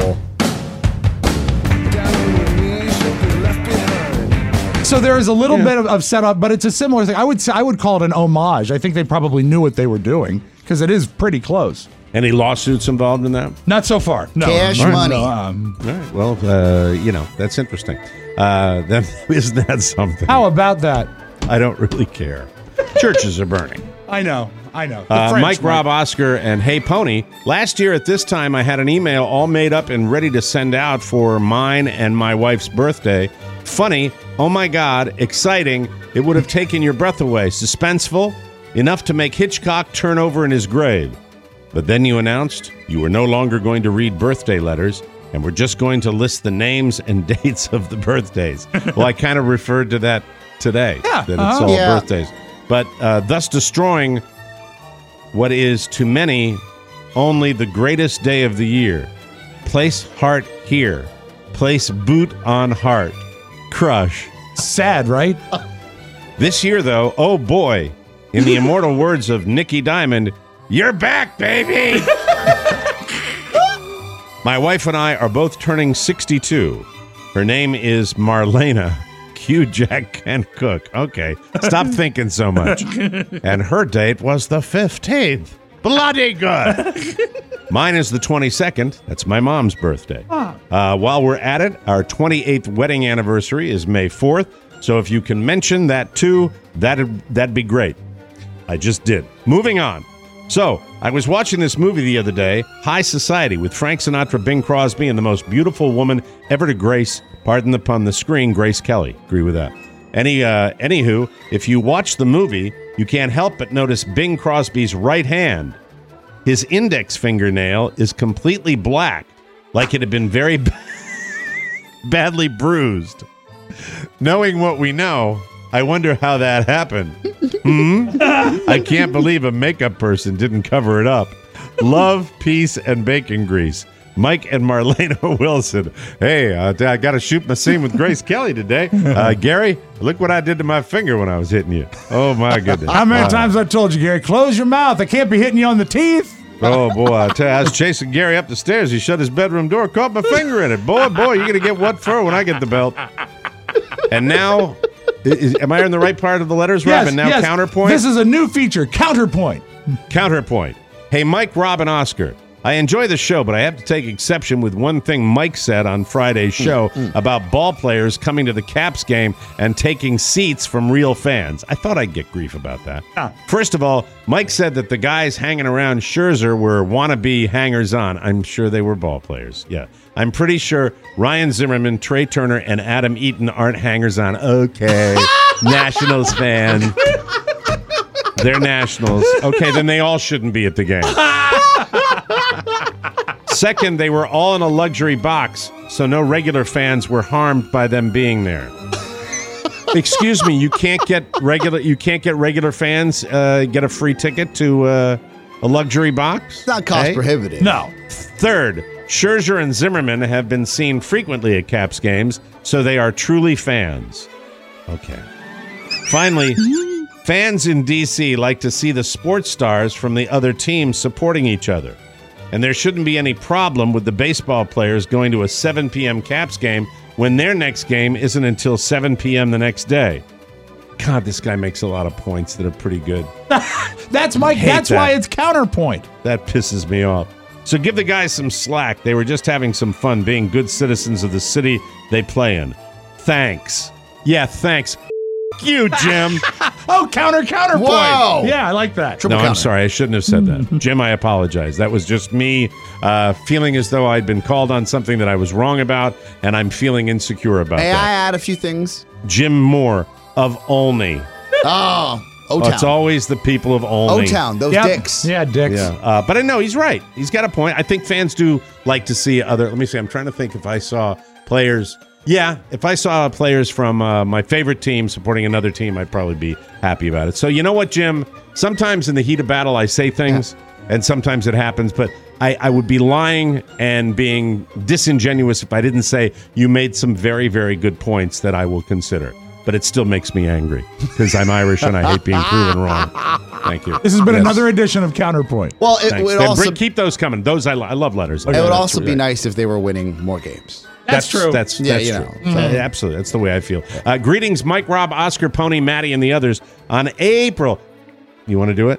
So there is a little bit of, of setup, but it's a similar thing. I would say I would call it an homage. I think they probably knew what they were doing because it is pretty close. Any lawsuits involved in that? Not so far. No. Cash All right. money. No, um, All right. Well, uh, you know, that's interesting. Uh, that, isn't that something? how about that? I don't really care. Churches are burning. I know. I know. The Uh, French, Mike, Rob, Oscar, and Hey Pony. Last year at this time, I had an email all made up and ready to send out for mine and my wife's birthday. Funny, oh my God, exciting. It would have taken your breath away. Suspenseful, enough to make Hitchcock turn over in his grave. But then you announced you were no longer going to read birthday letters and were just going to list the names and dates of the birthdays. Well, I kind of referred to that today, Yeah, that it's uh-huh. all Yeah. birthdays. But uh, thus destroying what is to many only the greatest day of the year. Place heart here. Place boot on heart. Crush. Sad, right? This year, though, oh boy, in the immortal words of Nicky Diamond, you're back, baby! My wife and I are both turning sixty-two. Her name is Marlena. Cue Jack Kent Cook. Okay, stop thinking so much. And her date was the fifteenth. Bloody good. Mine is the twenty-second. That's my mom's birthday. Uh, while we're at it, our twenty-eighth wedding anniversary is May fourth. So if you can mention that too, that'd, that'd be great. I just did. Moving on. So, I was watching this movie the other day, High Society, with Frank Sinatra, Bing Crosby, and the most beautiful woman ever to grace, pardon the pun, the screen, Grace Kelly. Agree with that. Any, uh, anywho, if you watch the movie, you can't help but notice Bing Crosby's right hand. His index fingernail is completely black, like it had been very b- badly bruised. Knowing what we know, I wonder how that happened. Hmm? I can't believe a makeup person didn't cover it up. Love, peace, and bacon grease. Mike and Marlena Wilson. Hey, uh, I got to shoot my scene with Grace Kelly today. Uh, Gary, look what I did to my finger when I was hitting you. Oh, my goodness. How many Wow. times I told you, Gary, close your mouth. I can't be hitting you on the teeth. Oh, boy. I, tell you, I was chasing Gary up the stairs. He shut his bedroom door, caught my finger in it. Boy, boy, you're going to get what for when I get the belt. And now, is, am I in the right part of the letters, Rob? Yes, And now yes. counterpoint? This is a new feature, Counterpoint. Counterpoint. Hey, Mike, Rob, and Oscar. I enjoy the show, but I have to take exception with one thing Mike said on Friday's show about ball players coming to the Caps game and taking seats from real fans. I thought I'd get grief about that. First of all, Mike said that the guys hanging around Scherzer were wannabe hangers-on. I'm sure they were ball players. Yeah. I'm pretty sure Ryan Zimmerman, Trey Turner, and Adam Eaton aren't hangers-on. Okay. Nationals fan. They're Nationals. Okay, then they all shouldn't be at the game. Second, they were all in a luxury box, so no regular fans were harmed by them being there. Excuse me, you can't get regular you can't get regular fans uh, get a free ticket to uh, a luxury box? It's not cost Hey? prohibitive. No. Third, Scherzer and Zimmerman have been seen frequently at Caps games, so they are truly fans. Okay. Finally, fans in D C like to see the sports stars from the other teams supporting each other. And there shouldn't be any problem with the baseball players going to a seven p.m. Caps game when their next game isn't until seven p.m. the next day. God, this guy makes a lot of points that are pretty good. That's Mike. Hate That's that. why it's Counterpoint. That pisses me off. So give the guys some slack. They were just having some fun being good citizens of the city they play in. Thanks. Yeah, thanks. F- you, Jim. Oh, counter, counterpoint. Whoa. Yeah, I like that. No, I'm counter. sorry. I shouldn't have said that. Jim, I apologize. That was just me uh, feeling as though I'd been called on something that I was wrong about, and I'm feeling insecure about May I that. add a few things? Jim Moore of Olney. Oh, Oh, O-Town. it's always the people of Olney. O-Town, those Yep. dicks. Yeah, dicks. Yeah, uh, but I know he's right. He's got a point. I think fans do like to see other. Let me see. I'm trying to think if I saw players. Yeah, if I saw players from uh, my favorite team supporting another team, I'd probably be happy about it. So you know what, Jim? Sometimes in the heat of battle, I say things, and sometimes it happens. But I, I would be lying and being disingenuous if I didn't say you made some very, very good points that I will consider. But it still makes me angry because I'm Irish and I hate being proven wrong. Thank you. This has been Yes. another edition of Counterpoint. Well, it Thanks. would Then also bring- keep those coming. Those I, lo- I love letters. it would That's also be right. nice if they were winning more games. That's true. That's Yeah, that's you true. know. Uh, absolutely, that's the way I feel. Uh, greetings, Mike, Rob, Oscar, Pony, Maddie, and the others on April. You want to do it?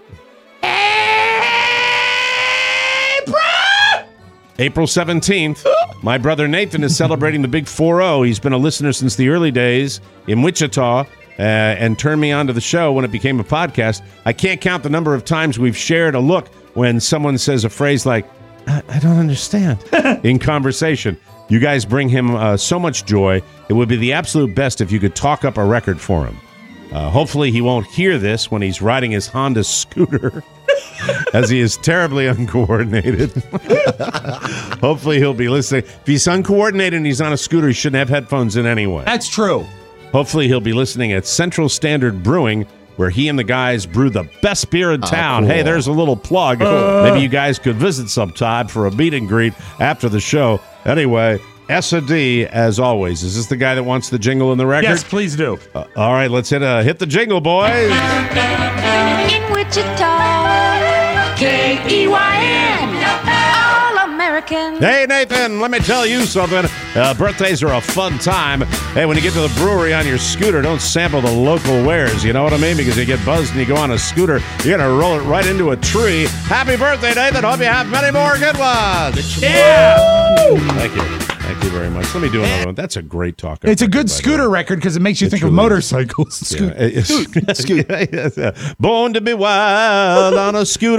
April seventeenth, my brother Nathan is celebrating the big four oh. He's been a listener since the early days in Wichita. uh, and turned me onto the show when it became a podcast. I can't count the number of times we've shared a look when someone says a phrase like, I, I don't understand, in conversation. You guys bring him uh, so much joy. It would be the absolute best if you could talk up a record for him. Uh, hopefully he won't hear this when he's riding his Honda scooter, as he is terribly uncoordinated. Hopefully he'll be listening. If he's uncoordinated and he's on a scooter, he shouldn't have headphones in anyway. That's true. Hopefully he'll be listening at Central Standard Brewing, where he and the guys brew the best beer in town. Oh, cool. Hey, there's a little plug. Uh. Maybe you guys could visit sometime for a meet and greet after the show. Anyway, S A D, as always. Is this the guy that wants the jingle in the record? Yes, please do. Uh, all right, let's hit uh, hit the jingle, boys. In Wichita, K E Y N, All American. Hey, Nathan, let me tell you something. Uh, birthdays are a fun time. Hey, when you get to the brewery on your scooter, don't sample the local wares. You know what I mean? Because you get buzzed and you go on a scooter, you're going to roll it right into a tree. Happy birthday, Nathan. Hope you have many more good ones. Yeah! Thank you. Thank you very much. Let me do another one. That's a great talk. It's a good scooter record because it makes you think of motorcycles. Yeah. Scoot. Scoot. Yes, yeah. Born to be wild on a scooter.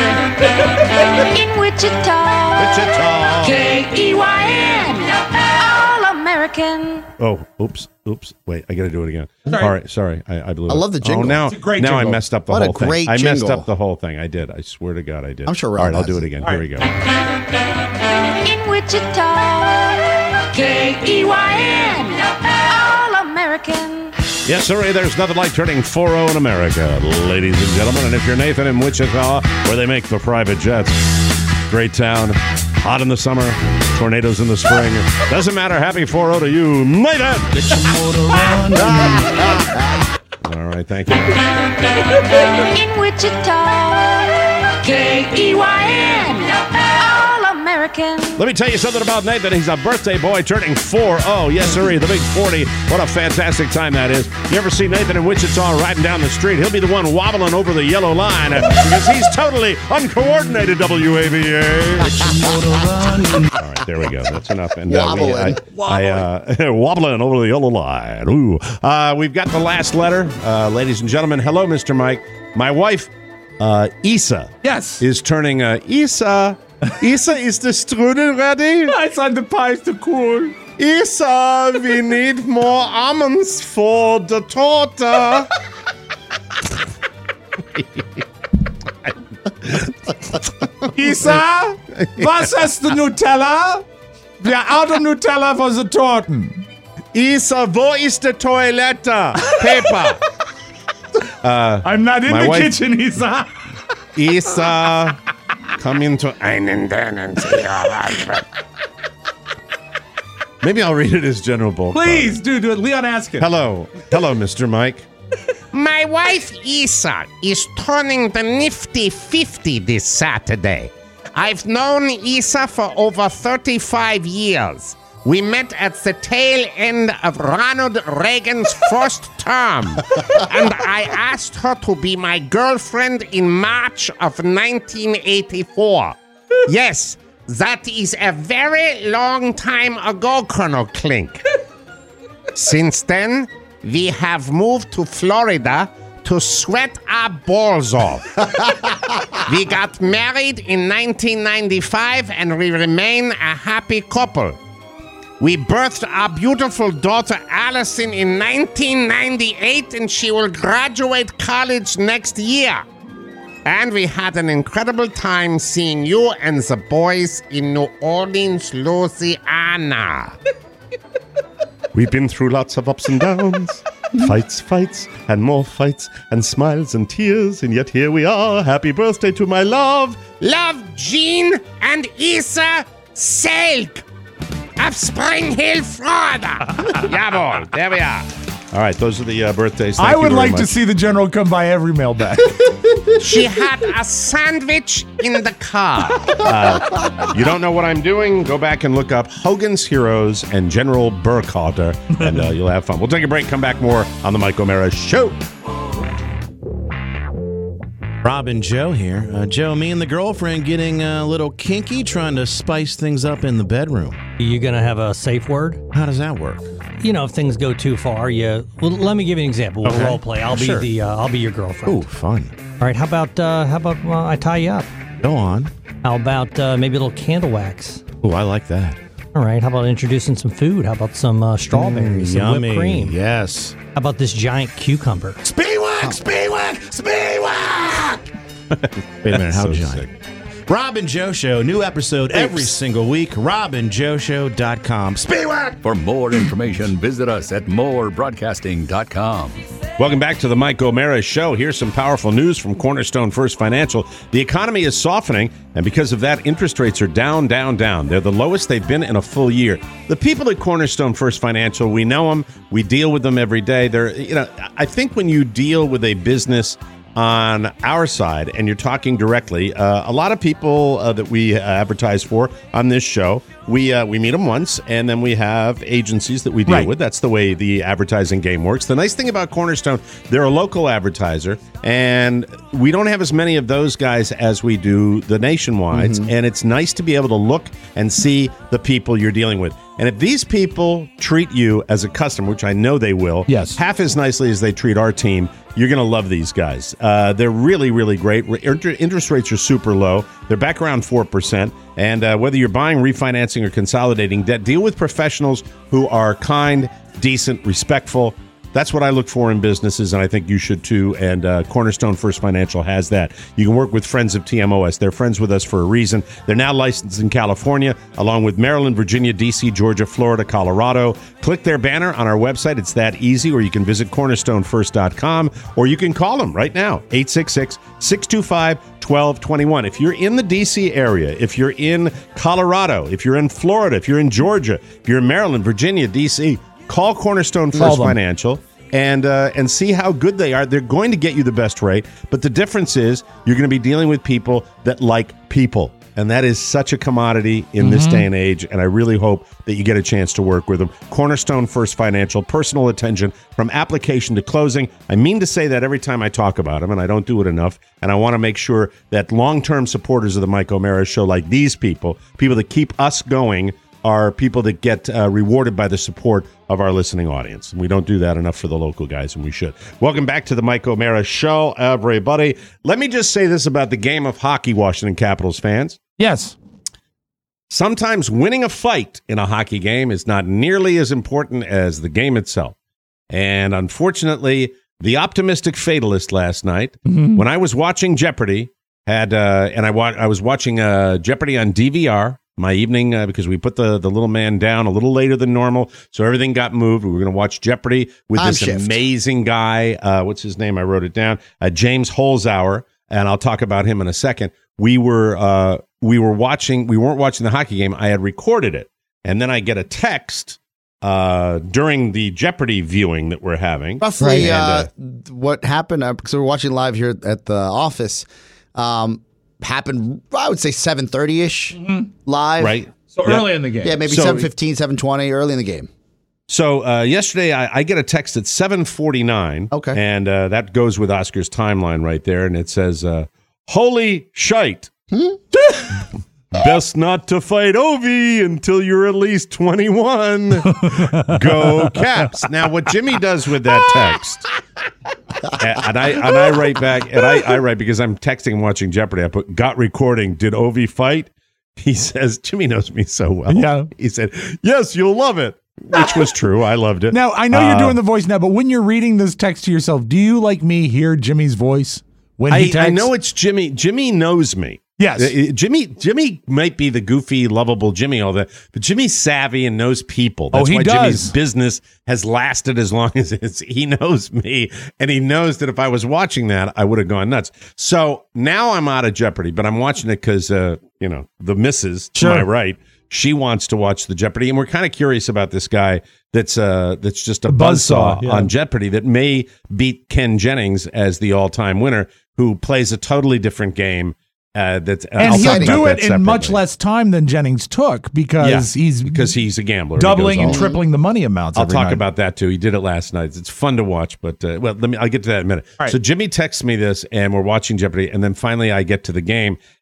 In Wichita, Wichita, K E Y N, All American. Oh, oops, oops. Wait, I got to do it again. Sorry. All right, sorry. I, I blew it. I love the jingle. Oh, now, It's a great now jingle. I messed up the What a whole thing. great I messed jingle. up the whole thing. I did. I swear to God I did. I'm sure All Rob right, I'll has. do it again. All Here right. we go. In Wichita, K E Y N, All American. Yes, sir. There's nothing like turning four oh in America, ladies and gentlemen. And if you're Nathan in Wichita, where they make the private jets, great town, hot in the summer, tornadoes in the spring. Doesn't matter. Happy four oh to you, Nathan. All right, thank you. In Wichita, K E Y N, All American. Let me tell you something about Nathan. He's a birthday boy turning four oh. Yes, sir, the big forty. What a fantastic time that is. You ever see Nathan in Wichita riding down the street? He'll be the one wobbling over the yellow line uh, because he's totally uncoordinated, W A V A. All right, there we go. That's enough. And uh, we, I, I, uh, wobbling over the yellow line. Ooh. Uh, we've got the last letter. Uh, ladies and gentlemen, hello, Mister Mike. My wife, uh, Isa, yes, is turning uh, Isa. Isa, is the strudel ready? I said the pie's too cool. Isa, we need more almonds for the torta. Isa, was ist der Nutella? Wir out of Nutella for the Torten. Isa, wo ist the Toilette? Paper. Uh, I'm not in my the wife- kitchen, Isa. Isa, come into einen deinen Tierhalt. Maybe I'll read it as General Bulk. Please, do do it. Leon Askin. Hello. Hello, Mister Mike. My wife Isa is turning the nifty fifty this Saturday. I've known Isa for over thirty-five years. We met at the tail end of Ronald Reagan's first term, and I asked her to be my girlfriend in March of nineteen eighty-four. Yes, that is a very long time ago, Colonel Klink. Since then, we have moved to Florida to sweat our balls off. We got married in nineteen ninety-five, and we remain a happy couple. We birthed our beautiful daughter Allison in nineteen ninety-eight, and she will graduate college next year. And we had an incredible time seeing you and the boys in New Orleans, Louisiana. We've been through lots of ups and downs, fights, fights, and more fights, and smiles and tears, and yet here we are. Happy birthday to my love. Love, Jean and Isa Selk of Spring Hill, Florida. Jawohl, there we are. All right, those are the uh, birthdays. Thank I you would very like much. to see the general come by every mailbag. She had a sandwich in the car. Uh, you don't know what I'm doing? Go back and look up Hogan's Heroes and General Burkhalter, and uh, you'll have fun. We'll take a break, come back more on the Mike O'Mara Show. Rob and Joe here. Uh, Joe, me and the girlfriend getting a little kinky, trying to spice things up in the bedroom. You gonna have a safe word? How does that work? you know, if things go too far, you. Well, let me give you an example. We'll Okay. role play. I'll be Sure. the. Uh, I'll be your girlfriend. Ooh, fun. All right. How about? Uh, how about uh, I tie you up? Go on. How about uh, maybe a little candle wax? Ooh, I like that. All right. How about introducing some food? How about some uh, strawberries, Mm, some yummy. whipped cream? Yes. How about this giant cucumber? Speedwack, Speedwack, Speedwack. Wait a minute, how So giant? sick. Rob and Joe Show, new episode every single week. rob and joe show dot com. Speedwack. For more information, visit us at more broadcasting dot com. Welcome back to the Mike O'Mara Show. Here's some powerful news from Cornerstone First Financial. The economy is softening, and because of that, interest rates are down, down, down. They're the lowest they've been in a full year. The people at Cornerstone First Financial, we know them. We deal with them every day. They're, you know, I think when you deal with a business on our side and you're talking directly, uh, a lot of people uh, that we uh, advertise for on this show, we uh, we meet them once, and then we have agencies that we deal Right. with. That's the way the advertising game works. The nice thing about Cornerstone, they're a local advertiser, and we don't have as many of those guys as we do the nationwides, Mm-hmm. and it's nice to be able to look and see the people you're dealing with. And if these people treat you as a customer, which I know they will, Yes. half as nicely as they treat our team, you're going to love these guys. Uh, they're really, really great. Inter- interest rates are super low. They're back around four percent. And uh, whether you're buying, refinancing, or consolidating debt, deal with professionals who are kind, decent, respectful. That's what I look for in businesses, and I think you should too. And uh, Cornerstone First Financial has that. You can work with friends of T M O S. They're friends with us for a reason. They're now licensed in California, along with Maryland, Virginia, D C, Georgia, Florida, Colorado. Click their banner on our website. It's that easy. Or you can visit cornerstone first dot com, or you can call them right now, eight six six, six two five, one two two one. If you're in the D C area, if you're in Colorado, if you're in Florida, if you're in Georgia, if you're in Maryland, Virginia, D C, call Cornerstone Call First them. Financial and uh, and see how good they are. They're going to get you the best rate, but the difference is you're going to be dealing with people that like people, and that is such a commodity in this day and age, and I really hope that you get a chance to work with them. Cornerstone First Financial, personal attention from application to closing. I mean to say that every time I talk about them, and I don't do it enough, and I want to make sure that long-term supporters of the Mike O'Mara Show, like these people, people that keep us going, are people that get uh, rewarded by the support of our listening audience. And we don't do that enough for the local guys, and we should. Welcome back to the Mike O'Mara Show, everybody. Let me just say this about the game of hockey, Washington Capitals fans. Yes. Sometimes winning a fight in a hockey game is not nearly as important as the game itself. And unfortunately, the optimistic fatalist last night, Mm-hmm. when I was watching Jeopardy, had uh, and I, wa- I was watching uh, Jeopardy on D V R, my evening, uh, because we put the, the little man down a little later than normal, so everything got moved. We were going to watch Jeopardy with Time this shift. amazing guy. Uh, what's his name? I wrote it down. Uh, James Holzhauer, and I'll talk about him in a second. We were uh, we were watching. We weren't watching the hockey game. I had recorded it, and then I get a text uh, during the Jeopardy viewing that we're having. Roughly, And, uh, what happened, uh, because we're watching live here at the office, um, happened, I would say seven thirty-ish live. Right. So Yep. early in the game. Yeah, maybe So- seven fifteen, seven twenty, early in the game. So uh, yesterday, I, I get a text at seven forty-nine. Okay. And uh, that goes with Oscar's timeline right there. And it says, uh, holy shite. Best not to fight Ovi until you're at least twenty-one. Go Caps. Now, what Jimmy does with that text, and I and I write back, and I, I write because I'm texting and watching Jeopardy. I put, got recording. Did Ovi fight? He says, Jimmy knows me so well. Yeah. He said, yes, you'll love it. Which was true. I loved it. Now, I know you're Uh, doing the voice now, but when you're reading this text to yourself, do you, like me, hear Jimmy's voice when he I, texts? I know it's Jimmy. Jimmy knows me. Yes. Uh, uh, Jimmy Jimmy might be the goofy, lovable Jimmy, all that, but Jimmy's savvy and knows people. That's Oh, he why does. Jimmy's business has lasted as long as it's. He knows me, and he knows that if I was watching that, I would have gone nuts. So now I'm out of Jeopardy, but I'm watching it because, uh, you know, the missus to Sure. my right, she wants to watch the Jeopardy, and we're kind of curious about this guy that's uh, that's just a buzzsaw buzzsaw, yeah. on Jeopardy that may beat Ken Jennings as the all-time winner, who plays a totally different game. Uh, that's and I'll he'll talk about do that it in much separately. less time than Jennings took because Yeah, he's because he's a gambler. He doubling goes and all- tripling the money amounts. I'll every talk night. about that too. He did it last night. It's fun to watch, but uh, well, let me. I'll get to that in a minute. All right. So Jimmy texts me this, and we're watching Jeopardy, and then finally I get to the game,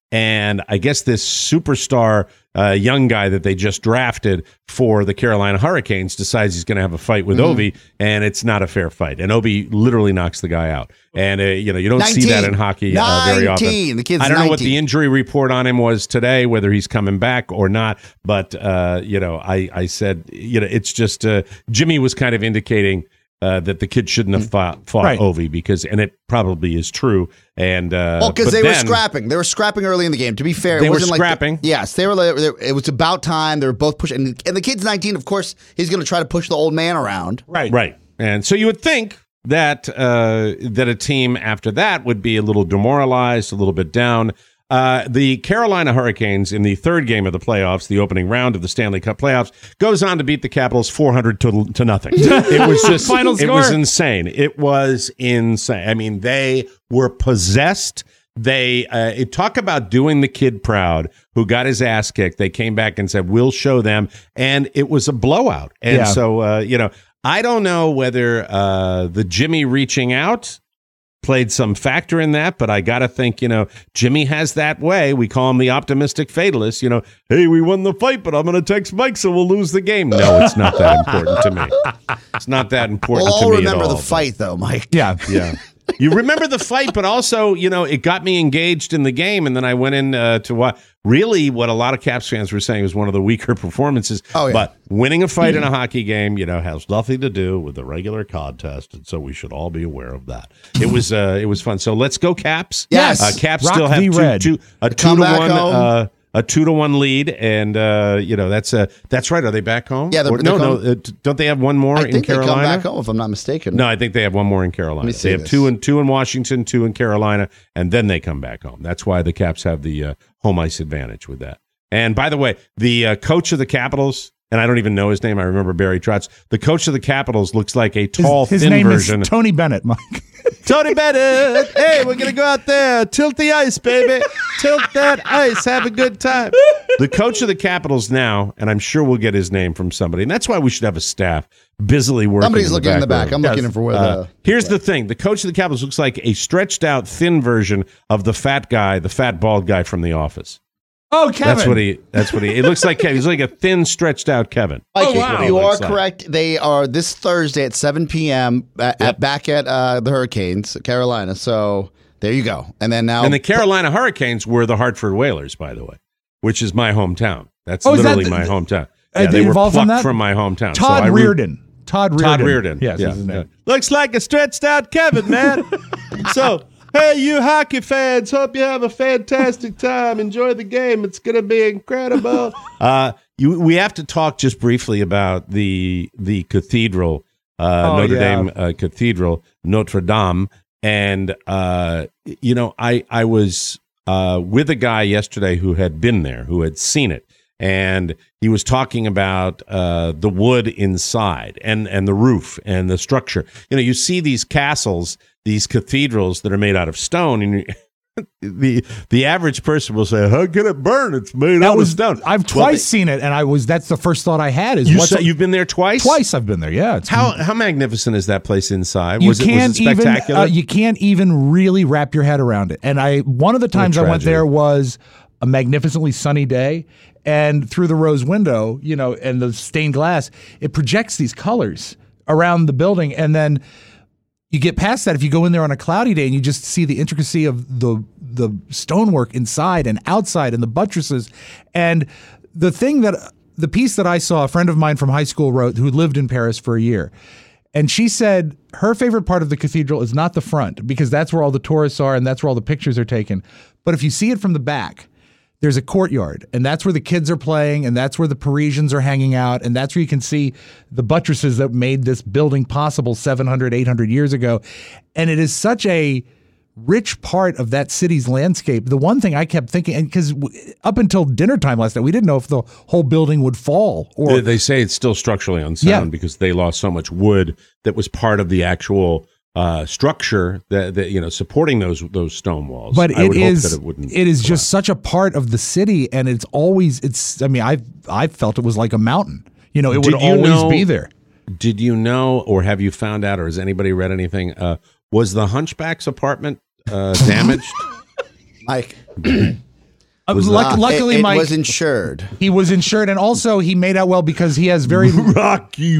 And I guess this superstar uh, young guy that they just drafted for the Carolina Hurricanes decides he's going to have a fight with Mm. Ovi, and it's not a fair fight. And Ovi literally knocks the guy out. And, uh, you know, you don't see that in hockey uh, very often. nineteen. The kid's I don't know what nineteen. the injury report on him was today, whether he's coming back or not. But, uh, you know, I, I said, you know, it's just uh, Jimmy was kind of indicating Uh, that the kid shouldn't have fought, fought Right. Ovi because, and it probably is true. And uh, Well, because but they were then- scrapping. They were scrapping early in the game. To be fair, They it were wasn't scrapping? Like the, yes, they were. Like, they- it was about time. They were both pushing, and, and the kid's nineteen. Of course, he's going to try to push the old man around. Right, right. And so you would think that uh, that a team after that would be a little demoralized, a little bit down. Uh, the Carolina Hurricanes in the third game of the playoffs, the opening round of the Stanley Cup playoffs, goes on to beat the Capitals four hundred to, to nothing. It was just, Final it was score. insane. It was insane. I mean, they were possessed. They uh, it, talk about doing the kid proud who got his ass kicked. They came back and said, we'll show them. And it was a blowout. And Yeah. so, uh, you know, I don't know whether uh, the Jimmy reaching out played some factor in that, but I got to think, you know, Jimmy has that way. We call him the optimistic fatalist. You know, hey, we won the fight, but I'm going to text Mike, so we'll lose the game. No, it's not that important to me. It's not that important We'll to all me remember at all. the fight, though, Mike. Yeah. Yeah. You remember the fight, but also, you know, it got me engaged in the game. And then I went in uh, to what really what a lot of Caps fans were saying was one of the weaker performances. Oh, yeah. But winning a fight in a hockey game, you know, has nothing to do with the regular contest. And so we should all be aware of that. It was uh, it was fun. So let's go Caps. Yes. Uh, Caps Rock still have v. two, Red. two, a two to Comeback one. home. Uh, a two to one lead, and uh, you know that's uh, that's right. Are they back home? Yeah, they're- Or- they're no, come- no. Uh, t- don't they have one more I in think they Carolina? come back home, if I'm not mistaken. No, I think they have one more in Carolina. Let me see They have this. two in two in Washington, two in Carolina, and then they come back home. That's why the Caps have the uh, home ice advantage with that. And by the way, the uh, coach of the Capitals, and I don't even know his name. I remember Barry Trotz. The coach of the Capitals looks like a tall, his, his thin name version. is Tony Bennett, Mike. Tony Bennett. Hey, we're gonna go out there, tilt the ice, baby, tilt that ice, have a good time. The coach of the Capitals now, and I'm sure we'll get his name from somebody, and that's why we should have a staff busily working. Somebody's in looking in the back. room. I'm looking for where Uh, the. here's the thing: the coach of the Capitals looks like a stretched out, thin version of the fat guy, the fat bald guy from The Office. Oh, Kevin. That's what he. That's what he. It looks like Kevin. He's like a thin, stretched out Kevin. Mike, That's what he you are looks like. correct. They are this Thursday at seven p.m. At, at back at uh, the Hurricanes, Carolina. So there you go. And then now, And the Carolina Hurricanes were the Hartford Whalers, by the way, which is my hometown. That's Oh, is that literally the- my hometown. Uh, Yeah, they they were evolved from plucked that? from my hometown. So Todd I root- Reardon. Todd Reardon. Todd Reardon. Yes, yeah. is his name. yeah. Looks like a stretched out Kevin, man. So, hey, you hockey fans, hope you have a fantastic time. Enjoy the game. It's going to be incredible. Uh, you, we have to talk just briefly about the the cathedral, uh, Oh, Notre yeah. Dame uh, Cathedral, Notre Dame. And, uh, you know, I, I was uh, with a guy yesterday who had been there, who had seen it. And he was talking about uh, the wood inside and, and the roof and the structure. You know, you see these castles, these cathedrals that are made out of stone, and you, the the average person will say, "How can it burn? It's made That out was of stone." I've Well, twice seen it, and I was. That's the first thought I had. Is you what's said a- you've been there twice. twice I've been there. Yeah, it's How how magnificent is that place inside? you was, it, can't was it even spectacular? uh, you can't even really wrap your head around it. And I one of the times I went tragedy. there was a magnificently sunny day, and through the rose window, you know, and the stained glass, it projects these colors around the building, and then you get past that if you go in there on a cloudy day and you just see the intricacy of the the stonework inside and outside and the buttresses. And the thing that the piece that I saw, a friend of mine from high school wrote, who lived in Paris for a year. And she said her favorite part of the cathedral is not the front, because that's where all the tourists are and that's where all the pictures are taken. But if you see it from the back, there's a courtyard, and that's where the kids are playing, and that's where the Parisians are hanging out, and that's where you can see the buttresses that made this building possible seven hundred, eight hundred years ago. And it is such a rich part of that city's landscape. The one thing I kept thinking, and because up until dinner time last night, we didn't know if the whole building would fall. Or They, they say it's still structurally unsound Yeah. because they lost so much wood that was part of the actual uh, structure that, that you know supporting those those stone walls. But I it would is hope that it wouldn't. it is just such a part of the city, and it's always it's. I mean, I I felt it was like a mountain. You know, it would Did you always know- be there. Did you know, or have you found out, or has anybody read anything? Uh, was the Hunchback's apartment uh, damaged? Mike, Uh, Was luck- not. luckily, it, it Mike was insured. He was insured, and also he made out well because he has very Rocky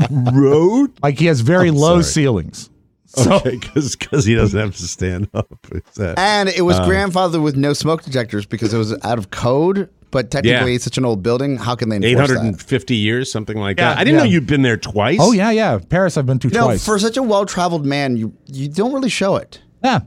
Road. Like he has very I'm low sorry. ceilings. So, Okay, because he doesn't have to stand up. Is that- And it was uh, grandfathered with no smoke detectors because it was out of code. But technically, Yeah. it's such an old building. How can they enforce eight hundred that? fifty years, something like Yeah, that. I didn't yeah. know you'd been there twice. oh yeah, yeah, Paris I've been to You know, twice. for such a well-traveled man, you you don't really show it. yeah,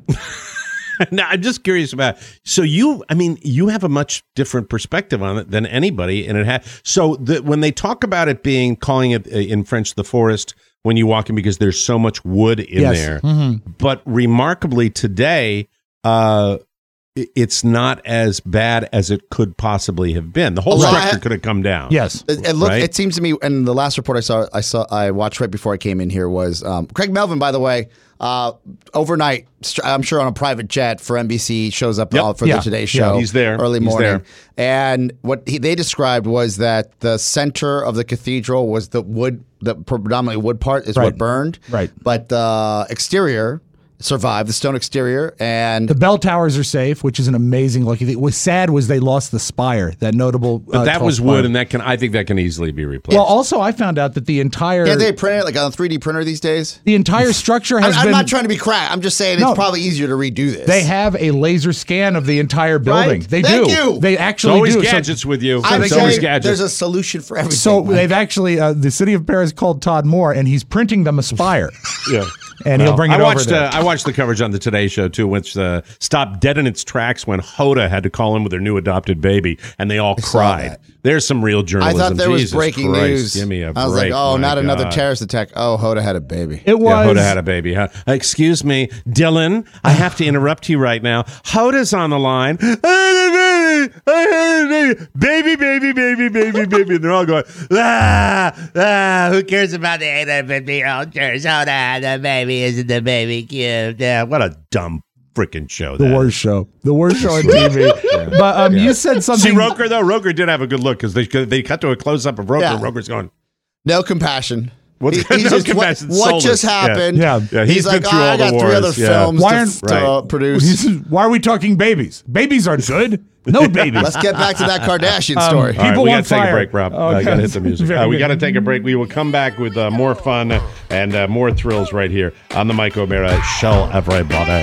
Now, I'm just curious about. So you, I mean, you have a much different perspective on it than anybody, and it had. So the, when they talk about it being calling it uh, in French the forest when you walk in because there's so much wood in Yes. there, Mhm. but remarkably today, uh, i- it's not as bad as it could possibly have been. The whole Right. structure could have come down. yes. It, it look. Right? It seems to me, and the last report I saw, I saw, I watched right before I came in here was um, Craig Melvin. By the way, uh, overnight, str- I'm sure on a private jet for N B C, shows up Yep. uh, for Yeah. the Today Yeah, Show. he's there. early He's morning. there. And what he, they described was that the center of the cathedral was the wood, the predominantly wood part is Right. what burned. Right. But the exterior survived, the stone exterior, and The bell towers are safe, which is an amazing look. What was sad was they lost the spire, that notable. But uh, that tall was spire. wood, and that can. I think that can easily be replaced. Well, also I found out that the entire can't they print it like on a three D printer these days? the entire structure I'm, has I'm been. not trying to be crack. I'm just saying No. it's probably easier to redo this. They have a laser scan of the entire building. Right? They Thank do. you. They It's actually always do. So- gadgets with you. I'm It's always saying gadgets. there's a solution for everything. So Mike. they've actually uh, the city of Paris called Todd Moore, and he's printing them a spire, yeah. and he'll Well, bring it I over watched. there. Uh, I watched the coverage on the Today Show too, which uh, stopped dead in its tracks when Hoda had to call in with her new adopted baby, and they all saw cried. that. There's some real I journalism. thought there was Jesus breaking Christ, news. Give me a I was break. like, oh, my not another God. terrorist attack. Oh, Hoda had a baby. it was. Yeah, Hoda had a baby. Huh? Excuse me, Dylan. I have to interrupt you right now. Hoda's on the line. I had a baby. I had a baby. Baby, baby, baby, baby, baby. And they're all going, ah, ah. Who cares about the eight hundred fifty year old church? Hoda, the baby isn't the baby cute. Yeah, what a dumb freaking show. the that worst show, the worst show on T V. But um, you said See, something. Roker, though, Roker did have a good look because they, they cut to a close up of Roker. Yeah. Roker's going, No compassion. What's- He- he's no just- compassion, What, what soulless. just Yeah. happened? Yeah. Yeah, he's, he's been like, through "Oh, all I the got three wars." other Yeah. films Why to, aren't- to uh, Right. produce. He says, why are we talking babies? Babies aren't good. No babies. Let's get back to that Kardashian Um, story. All right, People we got want to take fire. a break, Rob. Oh, I got to God. hit the music. Very Uh, we good. got to take a break. We will come back with uh, more fun and uh, more thrills right here on the Mike O'Mara Show, everybody.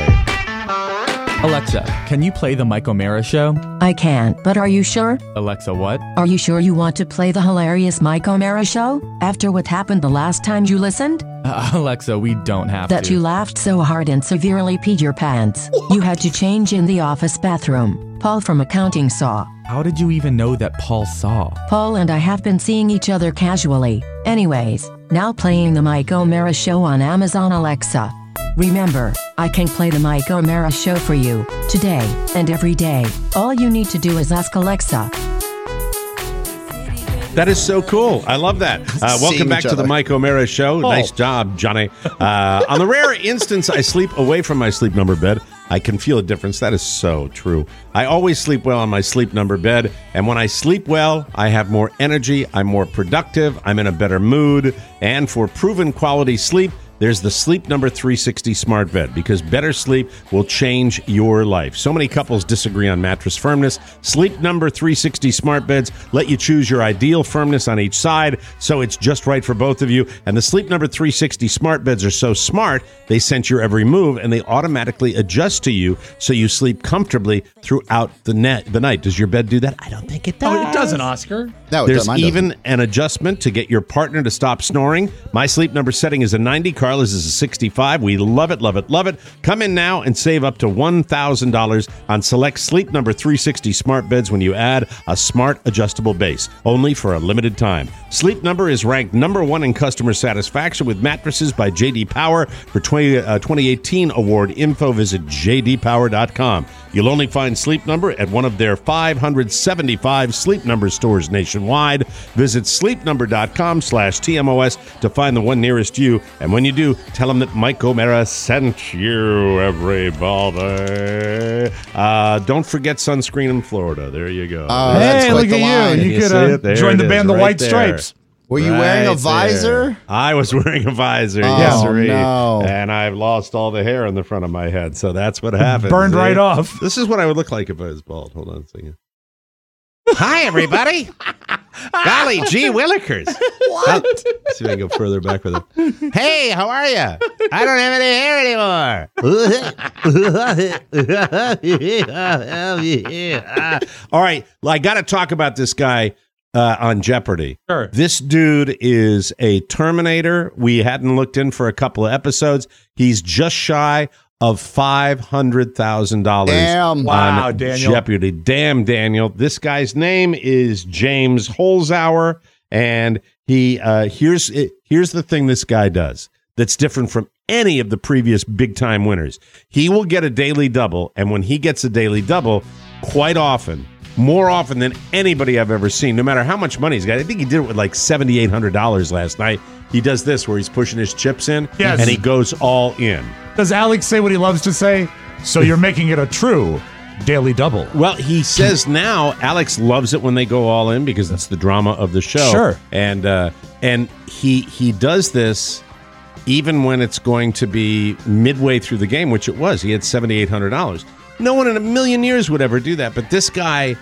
Alexa, can you play the Mike O'Mara Show? I can, but are you sure? Alexa, what? Are you sure you want to play the hilarious Mike O'Mara show? After what happened the last time you listened? Uh, Alexa, we don't have That to. you laughed so hard and severely peed your pants. You had to change in the office bathroom. Paul from accounting saw. How did you even know that Paul saw? Paul and I have been seeing each other casually. Anyways, now playing the Mike O'Mara show on Amazon Alexa. Remember, I can play the Mike O'Mara show for you, today, and every day. All you need to do is ask Alexa. That is so cool. I love that. Uh, welcome Seeing back each to the other. Mike O'Mara Show. Oh. Nice job, Johnny. Uh, on the rare instance I sleep away from my sleep number bed, I can feel a difference. That is so true. I always sleep well on my sleep number bed, and when I sleep well, I have more energy, I'm more productive, I'm in a better mood, and for proven quality sleep, there's the Sleep Number three sixty smart bed, because better sleep will change your life. So many couples disagree on mattress firmness. Sleep Number three sixty smart beds let you choose your ideal firmness on each side, so it's just right for both of you. And the Sleep Number three sixty smart beds are so smart, they sense your every move, and they automatically adjust to you so you sleep comfortably throughout the, net, the night. Does your bed do that? I don't think it does. Oh, it doesn't, Oscar. No, it There's doesn't. Mine doesn't. even an adjustment to get your partner to stop snoring. My sleep number setting is a ninety. Carla's is a sixty-five. We love it, love it, love it. Come in now and save up to one thousand dollars on select Sleep Number three sixty smart beds when you add a smart adjustable base, only for a limited time. Sleep Number is ranked number one in customer satisfaction with mattresses by J D Power for twenty, uh, twenty eighteen award info. Visit j d power dot com. You'll only find Sleep Number at one of their five hundred seventy-five Sleep Number stores nationwide. Visit sleep number dot com slash T M O S to find the one nearest you. And when you do, tell them that Mike O'Mara sent you, everybody. Uh, don't forget sunscreen in Florida. There you go. Oh, There- that's Hey, quite look the at line. you. Can You you could see uh, it? There join it the is, band The right White there. Stripes. Were you wearing a Right visor? there. I was wearing a visor, Oh, yes, sirree. no. And I've lost all the hair on the front of my head, so that's what happened. Burned see? right off. This is what I would look like if I was bald. Hold on a second. Hi, everybody. Golly gee willikers. What? See if I can go further back with it. Hey, how are you? I don't have any hair anymore. All right, well, I got to talk about this guy uh, on Jeopardy. Sure. This dude is a Terminator. We hadn't looked in for a couple of episodes. He's just shy of five hundred thousand dollars Damn. on Wow, Daniel. Jeopardy. Damn, Daniel. This guy's name is James Holzhauer, and he uh, here's here's the thing this guy does that's different from any of the previous big-time winners. He will get a daily double, and when he gets a daily double, quite often, more often than anybody I've ever seen, no matter how much money he's got. I think he did it with like seven thousand eight hundred dollars last night. He does this where he's pushing his chips in, Yes. and he goes all in. Does Alex say what he loves to say? So you're making it a true daily double. Well, he says now Alex loves it when they go all in because it's the drama of the show. Sure. And uh, and he he does this even when it's going to be midway through the game, which it was. He had seven thousand eight hundred dollars. No one in a million years would ever do that, but this guy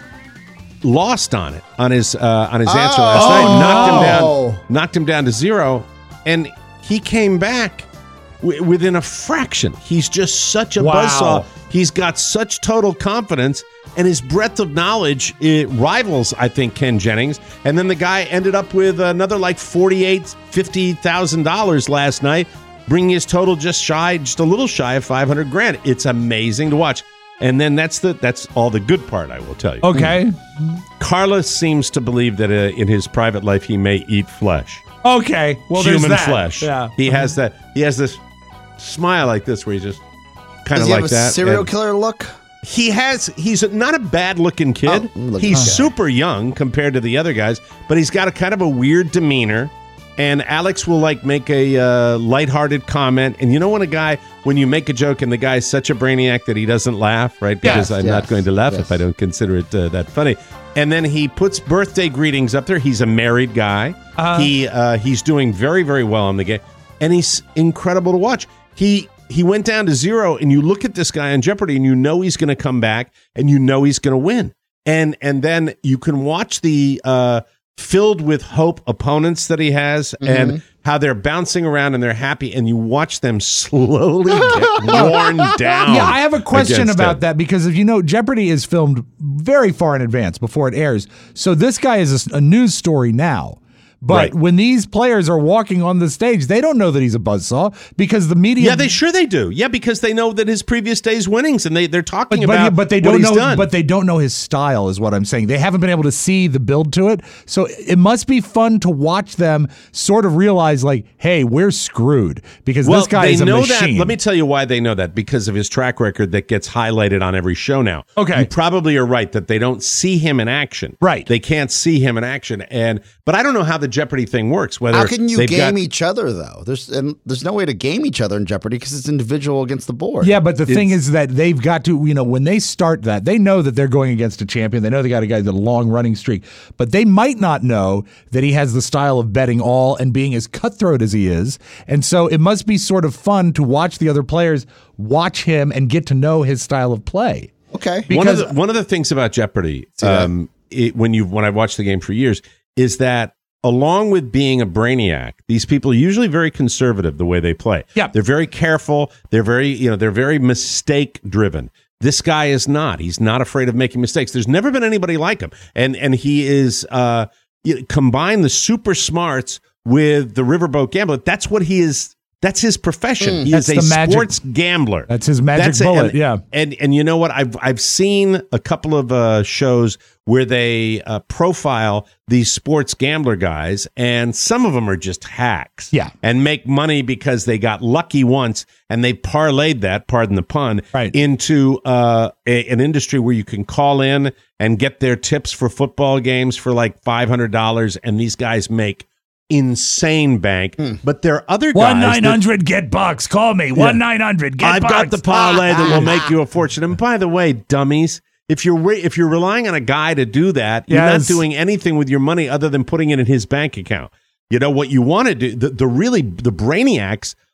lost on it on his uh, on his answer last Oh, night. Knocked him no. down, knocked him down to zero, and he came back w- within a fraction. He's just such a Wow. buzzsaw. He's got such total confidence, and his breadth of knowledge it rivals, I think, Ken Jennings. And then the guy ended up with another like forty-eight, fifty thousand dollars last night, bringing his total just shy, just a little shy of five hundred grand. It's amazing to watch. And then that's the that's all the good part, I will tell you. Okay. Carla seems to believe that uh, in his private life he may eat flesh, Okay. Well, there's human that. flesh. Yeah. He has that. He has this smile like this where he just kind Does of he like have a that. serial And killer look? He has. He's not a bad looking kid. Oh, look- he's okay. super young compared to the other guys, but he's got a kind of a weird demeanor. And Alex will like make a uh, lighthearted comment. And you know when a guy, when you make a joke and the guy's such a brainiac that he doesn't laugh, right? Because Yes, I'm yes, not going to laugh yes. if I don't consider it uh, that funny. And then he puts birthday greetings up there. He's a married guy. Uh-huh. He uh, he's doing very very well on the game, and he's incredible to watch. He he went down to zero, and you look at this guy on Jeopardy, and you know he's going to come back, and you know he's going to win. And and then you can watch the uh, filled with hope opponents that he has, and how they're bouncing around and they're happy, and you watch them slowly get worn down. Yeah, I have a question against about him. that because if you know, Jeopardy is filmed very far in advance before it airs. So this guy is a, a news story now. But Right. when these players are walking on the stage, they don't know that he's a buzzsaw because the media. Yeah, they sure they do. Yeah, because they know that his previous day's winnings, and they they're talking But, but, about but they what don't he's know. done. But they don't know his style, is what I'm saying. They haven't been able to see the build to it, so it must be fun to watch them sort of realize, like, hey, we're screwed because well, this guy they is a know machine. that. Let me tell you why they know that, because of his track record that gets highlighted on every show now. Okay. You probably are right that they don't see him in action. Right. They can't see him in action, and but I don't know how the Jeopardy thing works. Whether How can you they've game got- each other though? There's and there's no way to game each other in Jeopardy because it's individual against the board. Yeah, but the thing It's- is that they've got to, you know, when they start that, they know that they're going against a champion. They know they got a guy with a long running streak, but they might not know that he has the style of betting all and being as cutthroat as he is. And so it must be sort of fun to watch the other players watch him and get to know his style of play. Okay. one of Because the one of the things about Jeopardy, that. um, it, when you when I've watched the game for years, is that along with being a brainiac, these people are usually very conservative the way they play. Yeah. They're very careful. They're very, you know, they're very mistake driven. This guy is not. He's not afraid of making mistakes. There's never been anybody like him. And and he is uh you know, combine the super smarts with the riverboat gambler. That's what he is. That's his profession. He That's is a the magic- sports gambler. That's his magic it. bullet, And- yeah. And and you know what? I've I've seen a couple of uh, shows where they uh, profile these sports gambler guys, and some of them are just hacks. Yeah. And make money because they got lucky once, and they parlayed that, pardon the pun, Right. into uh, a, an industry where you can call in and get their tips for football games for like five hundred dollars, and these guys make insane bank. But there are other guys. One that- nine hundred get bucks. Call me. One nine hundred get I've bucks. got the parlay that will make you a fortune. And by the way, dummies, if you're re- if you're relying on a guy to do that, you're not Yes. doing anything with your money other than putting it in his bank account. You know what you want to do? The, the really the brainiacs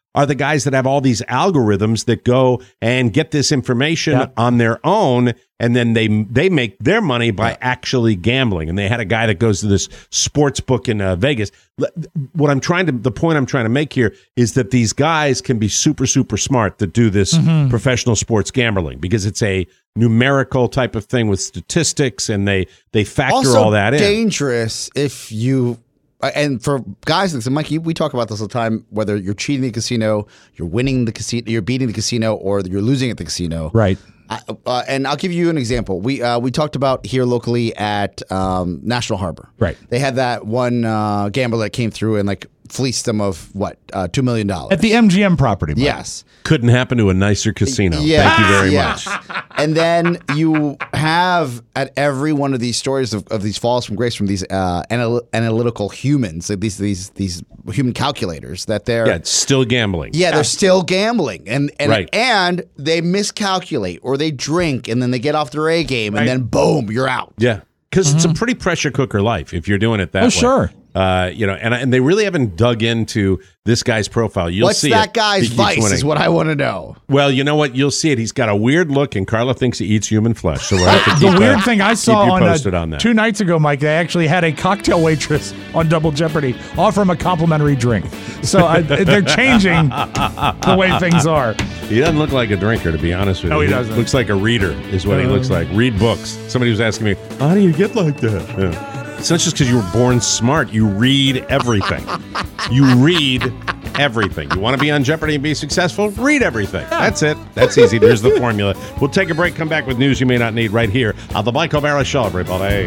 are the guys that have all these algorithms that go and get this information Yeah. on their own, and then they they make their money by actually gambling. And they had a guy that goes to this sports book in uh, Vegas. What I'm trying to, the point I'm trying to make here is that these guys can be super, super smart that do this Mhm. professional sports gambling, because it's a numerical type of thing with statistics, and they they factor also all that in. dangerous if you and for guys like Mike, you, we talk about this all the time. Whether you're cheating the casino, you're winning the casino, you're beating the casino, or you're losing at the casino. Right. I, uh, and I'll give you an example. We uh, we talked about here locally at um, National Harbor. Right. They had that one uh, gambler that came through and like fleeced them of what uh, two million dollars At the M G M property. Mike. Yes. Couldn't happen to a nicer casino. Yeah. Thank you very Yeah. much. And then you have at every one of these stories of, of these falls from grace from these uh, anal- analytical humans, like these these these human calculators that they're Yeah, it's still gambling. yeah, they're still gambling, and and Right. and they miscalculate or they drink, and then they get off their A game, and then boom, you're out. Yeah, because it's a pretty pressure cooker life if you're doing it that Oh, way. sure. Uh, you know, and and they really haven't dug into this guy's profile. You'll What's see that it. guy's He keeps vice? winning. Is what I want to know. Well, you know what? You'll see it. He's got a weird look, and Carla thinks he eats human flesh. So we'll have to The keep, weird uh, thing I keep saw you on, uh, posted on that. two nights ago, Mike, they actually had a cocktail waitress on Double Jeopardy offer him a complimentary drink. So I, they're changing the way things are. He doesn't look like a drinker, to be honest with No, you. he doesn't. Looks like a reader, is what he Uh. looks like. Read books. Somebody was asking me, how do you get like that? Yeah. It's not just because you were born smart. You read everything. You read everything. You want to be on Jeopardy and be successful? Read everything. That's it. That's easy. There's the formula. We'll take a break, come back with news you may not need right here on the Mike O'Mara Show, everybody.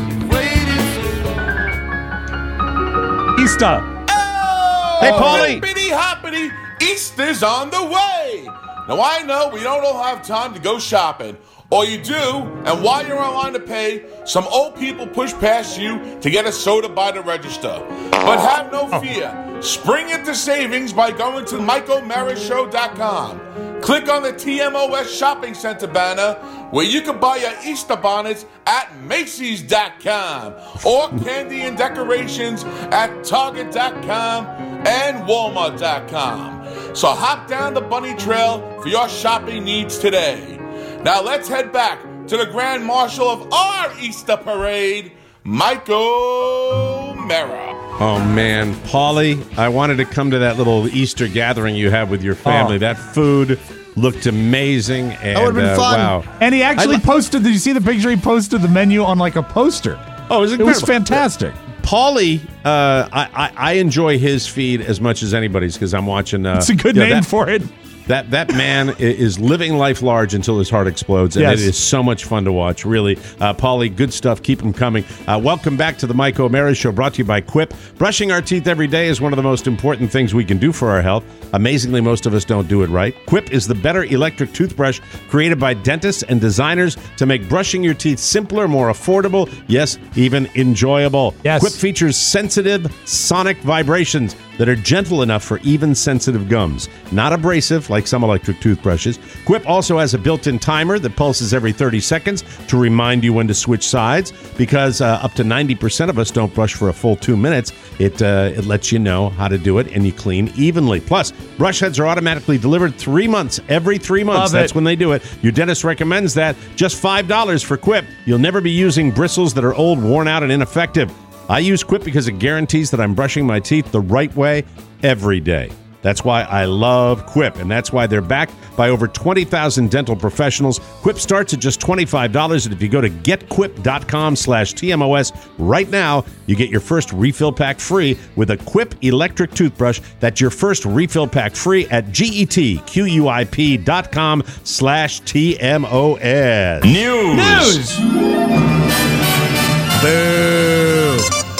Easter. Hey, Paulie. Hippity hoppity, Easter's on the way. Now, I know we don't all have time to go shopping. Or you do, and while you're online to pay, some old people push past you to get a soda by the register. But have no fear. Spring into savings by going to Mike O'Mara Show dot com. Click on the T M O S Shopping Center banner where you can buy your Easter bonnets at Macy's dot com or candy and decorations at Target dot com and Walmart dot com. So hop down the bunny trail for your shopping needs today. Now let's head back to the Grand Marshal of our Easter Parade, Mike O'Mara. Oh, man. Paulie, I wanted to come to that little Easter gathering you have with your family. Oh. That food looked amazing. And, That would've been uh, fun. Wow. And he actually I li- posted, did you see the picture? He posted the menu on like a poster. Oh, it was It was incredible. fantastic. Paulie, uh, I, I, I enjoy his feed as much as anybody's because I'm watching. Uh, It's a good you know, name that- for it. That that man i- is living life large until his heart explodes, and Yes. it is so much fun to watch. Really, uh, Paulie, good stuff. Keep them coming. Uh, welcome back to the Mike O'Mara Show, brought to you by Quip. Brushing our teeth every day is one of the most important things we can do for our health. Amazingly, most of us don't do it right. Quip is the better electric toothbrush created by dentists and designers to make brushing your teeth simpler, more affordable, yes, even enjoyable. Yes. Quip features sensitive sonic vibrations that are gentle enough for even sensitive gums, not abrasive like some electric toothbrushes. Quip also has a built-in timer that pulses every thirty seconds to remind you when to switch sides. Because uh, up to ninety percent of us don't brush for a full two minutes, it uh, it lets you know how to do it, and you clean evenly. Plus, brush heads are automatically delivered three months. Every three months, Love that's it. when they do it. Your dentist recommends that. Just five dollars for Quip. You'll never be using bristles that are old, worn out, and ineffective. I use Quip because it guarantees that I'm brushing my teeth the right way every day. That's why I love Quip, and that's why they're backed by over twenty thousand dental professionals. Quip starts at just twenty-five dollars, and if you go to getquip.com slash TMOS right now, you get your first refill pack free with a Quip electric toothbrush. That's your first refill pack free at getquip.com slash TMOS. News. Boo.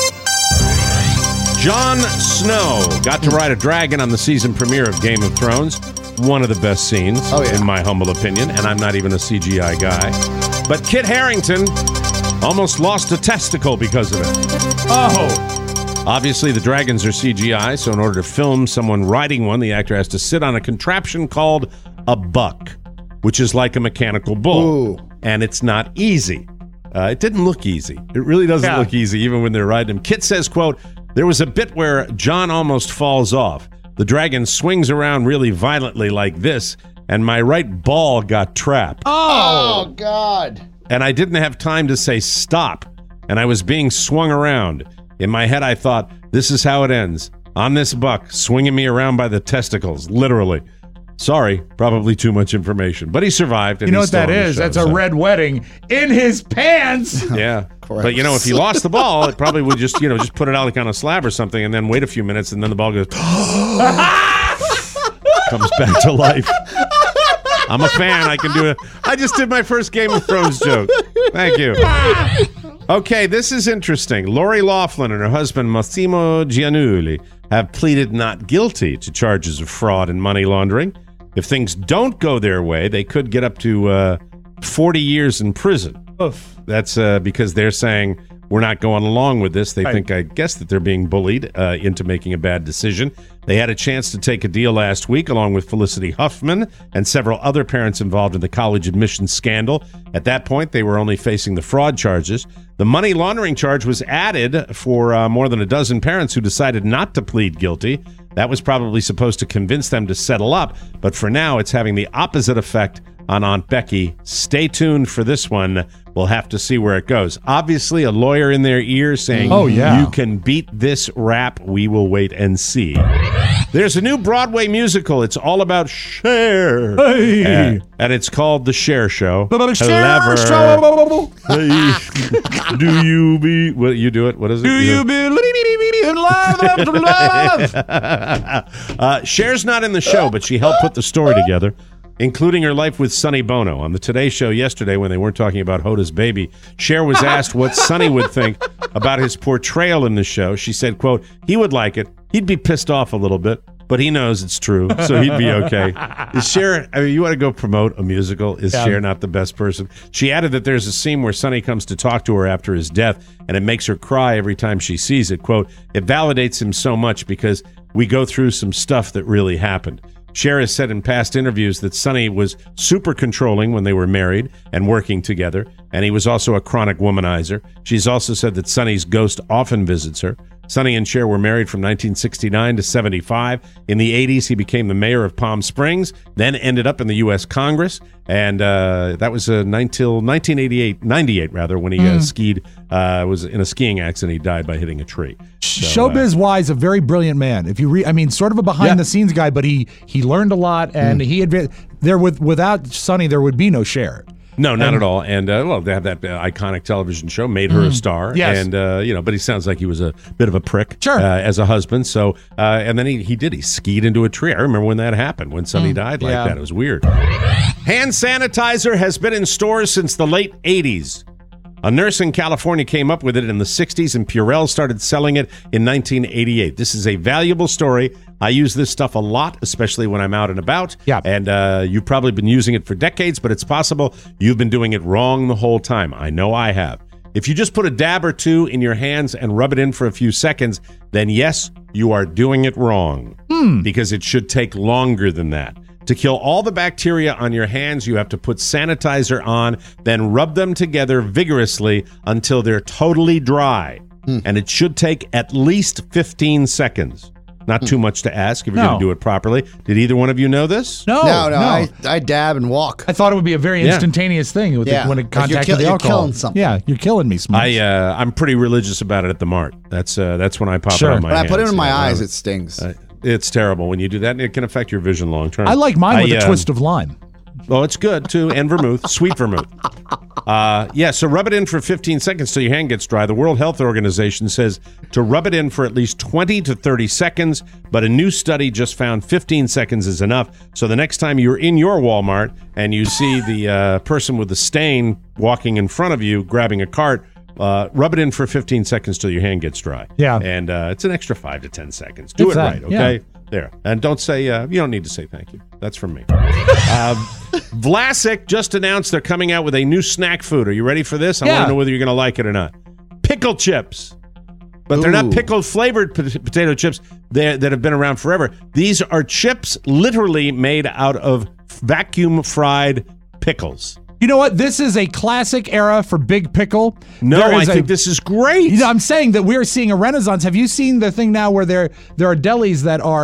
Jon Snow got to ride a dragon on the season premiere of Game of Thrones. One of the best scenes, Oh, yeah. in my humble opinion, and I'm not even a C G I guy. But Kit Harington almost lost a testicle because of it. Oh. Obviously, the dragons are C G I, so in order to film someone riding one, the actor has to sit on a contraption called a buck, which is like a mechanical bull. Ooh. And it's not easy. Uh, it didn't look easy. It really doesn't Yeah. look easy, even when they're riding him. Kit says, quote, there was a bit where John almost falls off. The dragon swings around really violently like this, and my right ball got trapped. Oh, oh God. And I didn't have time to say stop, and I was being swung around. In my head, I thought, this is how it ends. On this buck, swinging me around by the testicles, literally. Sorry, probably too much information. But he survived. And you know he's what that still on the is? show, That's so. a red wedding in his pants. Yeah. But, you know, if he lost the ball, it probably would just, you know, just put it out like on a slab or something and then wait a few minutes and then the ball goes, comes back to life. I'm a fan. I can do it. I just did my first Game of Thrones joke. Thank you. Okay, this is interesting. Lori Loughlin and her husband, Massimo Giannulli, have pleaded not guilty to charges of fraud and money laundering. If things don't go their way, they could get up to uh, forty years in prison. Oof. That's uh, because they're saying we're not going along with this. They Right. think, I guess, that they're being bullied uh, into making a bad decision. They had a chance to take a deal last week, along with Felicity Huffman and several other parents involved in the college admissions scandal. At that point, they were only facing the fraud charges. The money laundering charge was added for uh, more than a dozen parents who decided not to plead guilty. That was probably supposed to convince them to settle up, but for now, it's having the opposite effect on Aunt Becky. Stay tuned for this one. We'll have to see where it goes. Obviously, a lawyer in their ear saying, Oh, yeah. you can beat this rap. We will wait and see. There's a new Broadway musical. It's all about Cher. Hey. Uh, and it's called The Cher Show. Cher Show. Hey, do you be... What, you do it? What is it? Do you believe in love after love? uh, Cher's not in the show, but she helped put the story together, including her life with Sonny Bono. On the Today Show yesterday, when they weren't talking about Hoda's baby, Cher was asked what Sonny would think about his portrayal in the show. She said, quote, he would like it. He'd be pissed off a little bit, but he knows it's true, so he'd be okay. Is Cher, I mean, you want to go promote a musical? Is Yeah. Cher not the best person? She added that there's a scene where Sonny comes to talk to her after his death, and it makes her cry every time she sees it. Quote, it validates him so much because we go through some stuff that really happened. Cher has said in past interviews that Sonny was super controlling when they were married and working together, and he was also a chronic womanizer. She's also said that Sonny's ghost often visits her. Sonny and Cher were married from nineteen sixty-nine to seventy-five. In the eighties, he became the mayor of Palm Springs, then ended up in the U S Congress, and uh, that was uh, until nineteen eighty-eight, ninety-eight rather, when he uh, Mm. skied, uh, was in a skiing accident. He died by hitting a tree. So, uh, Showbiz wise, a very brilliant man. If you read, I mean, sort of a behind Yeah. the scenes guy, but he he learned a lot, and Mm. he adva- there with without Sonny, there would be no Cher. No, not And- at all. And, uh, well, they have that uh, iconic television show, made her a Mhm. star. Yes. And, uh, you know, but he sounds like he was a bit of a prick Sure. uh, as a husband. So, uh, and then he, he did. He skied into a tree. I remember when that happened, when Sonny Mm, died like yeah. that. It was weird. Hand sanitizer has been in stores since the late eighties. A nurse in California came up with it in the sixties, and Purell started selling it in nineteen eighty-eight. This is a valuable story. I use this stuff a lot, especially when I'm out and about. Yeah. And uh, you've probably been using it for decades, but it's possible you've been doing it wrong the whole time. I know I have. If you just put a dab or two in your hands and rub it in for a few seconds, then yes, you are doing it wrong. Hmm. Because it should take longer than that. To kill all the bacteria on your hands, you have to put sanitizer on, then rub them together vigorously until they're totally dry. And it should take at least fifteen seconds. Not too much to ask if you're No. going to do it properly. Did either one of you know this? No, No, no, no. I, I dab and walk. I thought it would be a very Yeah. instantaneous thing with Yeah. the, when Like it you're contacted kill- the you're alcohol. killing something. Yeah, you're killing me, Smokes. I uh, I'm pretty religious about it at the Mart. That's uh, that's when I pop Sure. it on my When I put it hands. in my Yeah, eyes, uh, it stings. uh, it's terrible when you do that, and it can affect your vision long term. I like mine with I, a uh, twist of lime. Oh, it's good too, and vermouth, sweet vermouth. Uh, yeah, so rub it in for fifteen seconds till your hand gets dry. The World Health Organization says to rub it in for at least twenty to thirty seconds, but a new study just found fifteen seconds is enough. So the next time you're in your Walmart and you see the uh, person with the stain walking in front of you, grabbing a cart, uh, rub it in for fifteen seconds till your hand gets dry. Yeah. And uh, it's an extra five to ten seconds. Do It's it that, right, okay? yeah. There. And don't say, uh, you don't need to say thank you. That's from me. um, Vlasic just announced they're coming out with a new snack food. Are you ready for this? I want Yeah. to know whether you're going to like it or not. Pickle chips. But they're not Ooh. pickled flavored pot- potato chips that that have been around forever. These are chips literally made out of vacuum fried pickles. You know what? This is a classic era for Big Pickle. No, There I is a- think this is great. You know, I'm saying that we're seeing a renaissance. Have you seen the thing now where there there are delis that are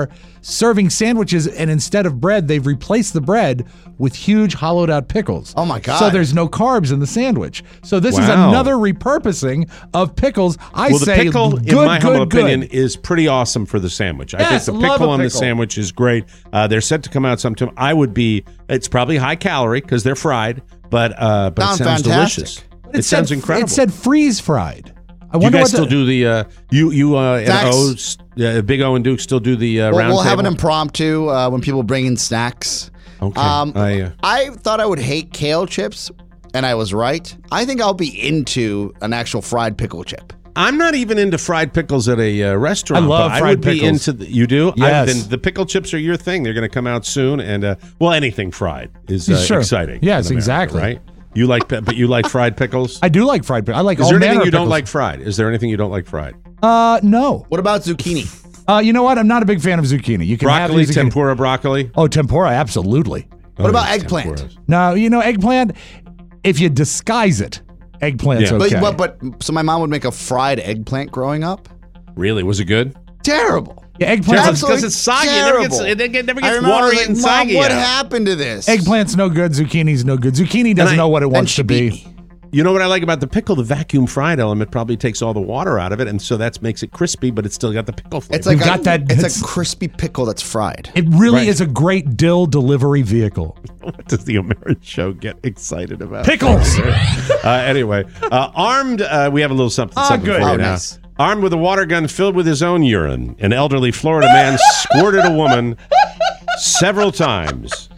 serving sandwiches, and instead of bread, they've replaced the bread with huge hollowed out pickles. Oh my God. So there's no carbs in the sandwich. So this is Wow. another repurposing of pickles. I well, say the pickle, good, in my good, humble good. opinion, is pretty awesome for the sandwich. I Yes, think the love pickle a on the pickle. sandwich is great. Uh, they're set to come out sometime. I would be. It's probably high calorie because they're fried, but uh, but Sounds it sounds fantastic. delicious. But It, sounds said, incredible. It said freeze fried. I do you wonder guys what still the, do the uh, you you uh, and Dax. O's, uh, Big O and Duke still do the uh, We'll, round we'll have an table? impromptu uh, when people bring in snacks. Okay. Um, I, uh, I thought I would hate kale chips, and I was right. I think I'll be into an actual fried pickle chip. I'm not even into fried pickles at a uh, restaurant. I love but I fried would be pickles. into the, you do. Yes. I, then the pickle chips are your thing. They're going to come out soon, and uh, well, anything fried is uh, Sure. exciting. Yes, in America, exactly. Right. You like, pe- but you like fried pickles. I do like fried pickles. I like Is all there manner anything of you don't pickles. like fried? Is there anything you don't like fried? Uh, no. What about zucchini? Uh, you know what? I'm not a big fan of zucchini. You can Broccoli, have the zucchini. tempura broccoli. Oh, tempura, absolutely. What Oh, about yes, eggplant? tempuras. No, you know, eggplant, if you disguise it, eggplant's Yeah. okay. But, but but so my mom would make a fried eggplant growing up. Really? Was it good? Terrible. yeah, eggplant, Absolutely Because it's soggy. It never gets, terrible. it never I gets remember I was watery like, and Mom, soggy. what out. happened to this? eggplant's no good. Zucchini's no good. Zucchini doesn't I- know what it Then wants she to beat be. me. You know what I like about the pickle? The vacuum fried element probably takes all the water out of it, and so that makes it crispy, but it's still got the pickle flavor. It's like We've a, got that- It's it's- a crispy pickle that's fried. It really Right. is a great dill delivery vehicle. What does the American show get excited about? Pickles! uh, anyway, uh, armed, uh, we have a little something, Ah, something good. for you Oh, now. nice. Armed with a water gun filled with his own urine, an elderly Florida man squirted a woman several times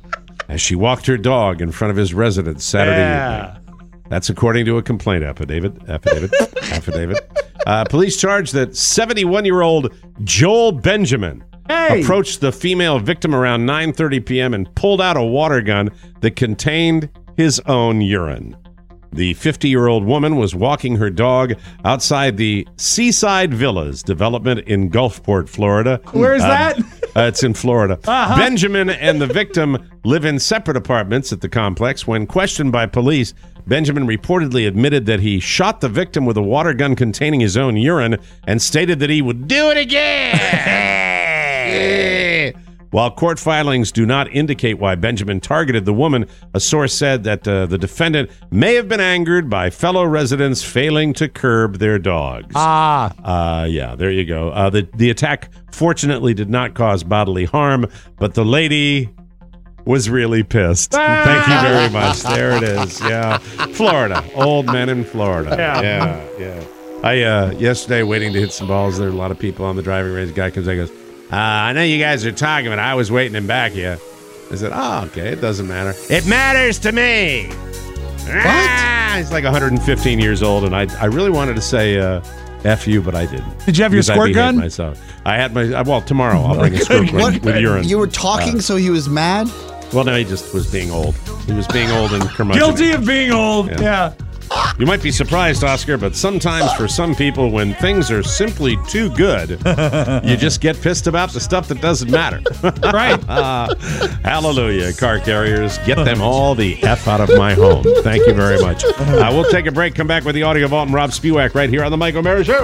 as she walked her dog in front of his residence Saturday Yeah. evening. That's according to a complaint affidavit. Affidavit. affidavit. Uh, police charge that seventy-one-year-old Joel Benjamin Hey! approached the female victim around nine thirty p.m. and pulled out a water gun that contained his own urine. The fifty-year-old woman was walking her dog outside the Seaside Villas development in Gulfport, Florida. Where is Um, that? uh, it's in Florida. Uh-huh. Benjamin and the victim live in separate apartments at the complex. When questioned by police, Benjamin reportedly admitted that he shot the victim with a water gun containing his own urine and stated that he would do it again. While court filings do not indicate why Benjamin targeted the woman, a source said that uh, the defendant may have been angered by fellow residents failing to curb their dogs. Ah. Uh, yeah, there you go. Uh, the, the attack fortunately did not cause bodily harm, but the lady was really pissed. Thank you very much. There it is. Yeah. Florida. Old men in Florida. Yeah. Yeah. Yeah. I, uh, yesterday, waiting to hit some balls, there were a lot of people on the driving range. The guy comes in and goes, uh, I know you guys are talking, but I was waiting in back here. I said, oh, okay, it doesn't matter. It matters to me. What? Ah, he's like one hundred fifteen years old, and I I really wanted to say uh, F you, but I didn't. Did you have your Because I squirt behaved gun? Myself. I had my, uh, well, tomorrow I'll bring a squirt gun What? with urine. You were talking, Uh, so he was mad? Well, no, he just was being old. He was being old and curmudgeon. Guilty of being old. Yeah. Yeah. You might be surprised, Oscar, but sometimes for some people, when things are simply too good, you just get pissed about the stuff that doesn't matter. Right. Uh, hallelujah, car carriers. Get them all the F out of my home. Thank you very much. Uh, we'll take a break, come back with the audio vault and Rob Spewak right here on the Mike O'Mara Show.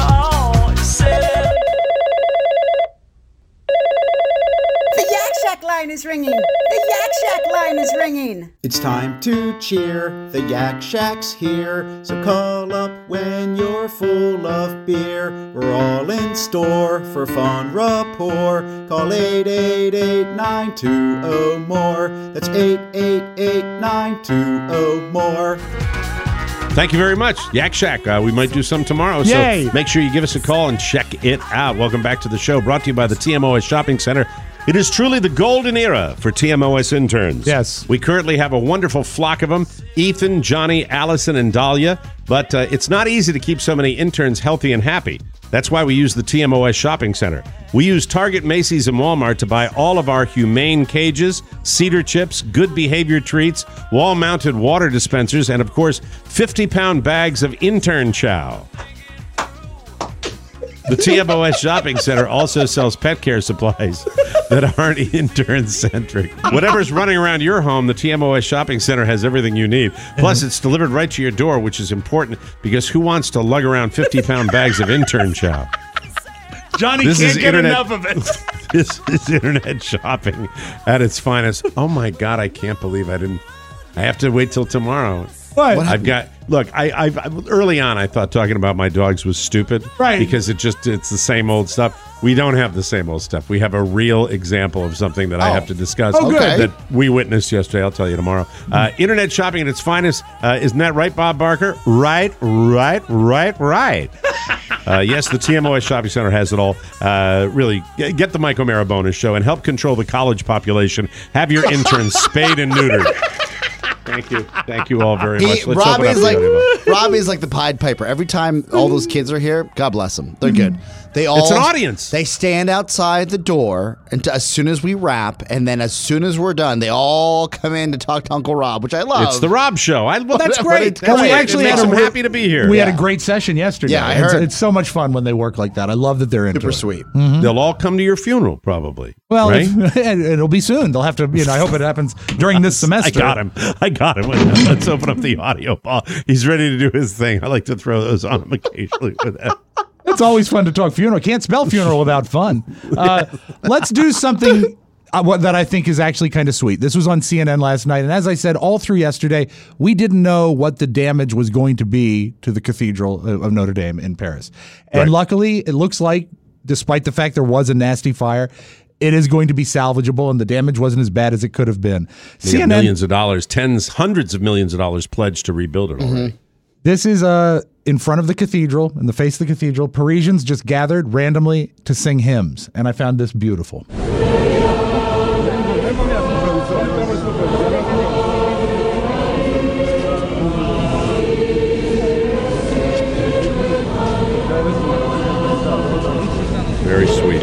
The Yak Shack line is ringing. The Yak Shack line is ringing. It's time to cheer, the Yak Shack's here. So call up when you're full of beer. We're all in store for fun rapport. Call eight eight eight, nine two zero, more. That's eight eight eight, nine two zero, more. Thank you very much. Yak Shack. Uh, we might do some tomorrow, Yay. so make sure you give us a call and check it out. Welcome back to the show, brought to you by the T M O S Shopping Center. It is truly the golden era for T M O S interns. Yes. We currently have a wonderful flock of them, Ethan, Johnny, Allison, and Dahlia, but uh, it's not easy to keep so many interns healthy and happy. That's why we use the T M O S Shopping Center. We use Target, Macy's, and Walmart to buy all of our humane cages, cedar chips, good behavior treats, wall-mounted water dispensers, and, of course, fifty-pound bags of intern chow. The T M O S Shopping Center also sells pet care supplies that aren't intern-centric. Whatever's running around your home, the T M O S Shopping Center has everything you need. Plus, it's delivered right to your door, which is important because who wants to lug around fifty-pound bags of intern chow? Johnny This can't is get internet- enough of it. This is internet shopping at its finest. Oh my God, I can't believe I didn't. I have to wait till tomorrow. What? I've got. Look, I, I've early on I thought talking about my dogs was stupid, right? Because it just it's the same old stuff. We don't have the same old stuff. We have a real example of something that I Oh. have to discuss Oh, good. that we witnessed yesterday. I'll tell you tomorrow. Uh, internet shopping at its finest. Uh, isn't that right, Bob Barker? Right, right, right, right. Uh, yes, the T M O S Shopping Center has it all. Uh, really, g- get the Mike O'Mara bonus show and help control the college population. Have your interns spayed and neutered. Thank you. Thank you all very He, much. Let's Robbie open up is the like audiobook. Robbie is like the Pied Piper. Every time all those kids are here, God bless them. They're good. They all It's an audience. They stand outside the door and as soon as we wrap, and then as soon as we're done, they all come in to talk to Uncle Rob, which I love. It's the Rob Show. I, well, that's What great. a- That's what a- great. we It actually makes had a them re- happy to be here. We Yeah. had a great session yesterday. Yeah, I It's, heard. it's so much fun when they work like that. I love that they're into Super it. sweet. They'll all come to your funeral, probably. Well, right? if- it'll be soon. They'll have to. You know, I hope it happens during this I semester. got him. I got him. Let's open up the audio, Paul. He's ready to do his thing. I like to throw those on him occasionally with that. It's always fun to talk funeral. Can't spell funeral without fun. Uh, let's do something uh, what, that I think is actually kind of sweet. This was on C N N last night, and as I said all through yesterday, we didn't know what the damage was going to be to the Cathedral of Notre Dame in Paris. And Right. luckily, it looks like, despite the fact there was a nasty fire, it is going to be salvageable, and the damage wasn't as bad as it could have been. They got millions of dollars, tens, hundreds of millions of dollars pledged to rebuild it already. This is uh, in front of the cathedral, in the face of the cathedral. Parisians just gathered randomly to sing hymns, and I found this beautiful. Very sweet.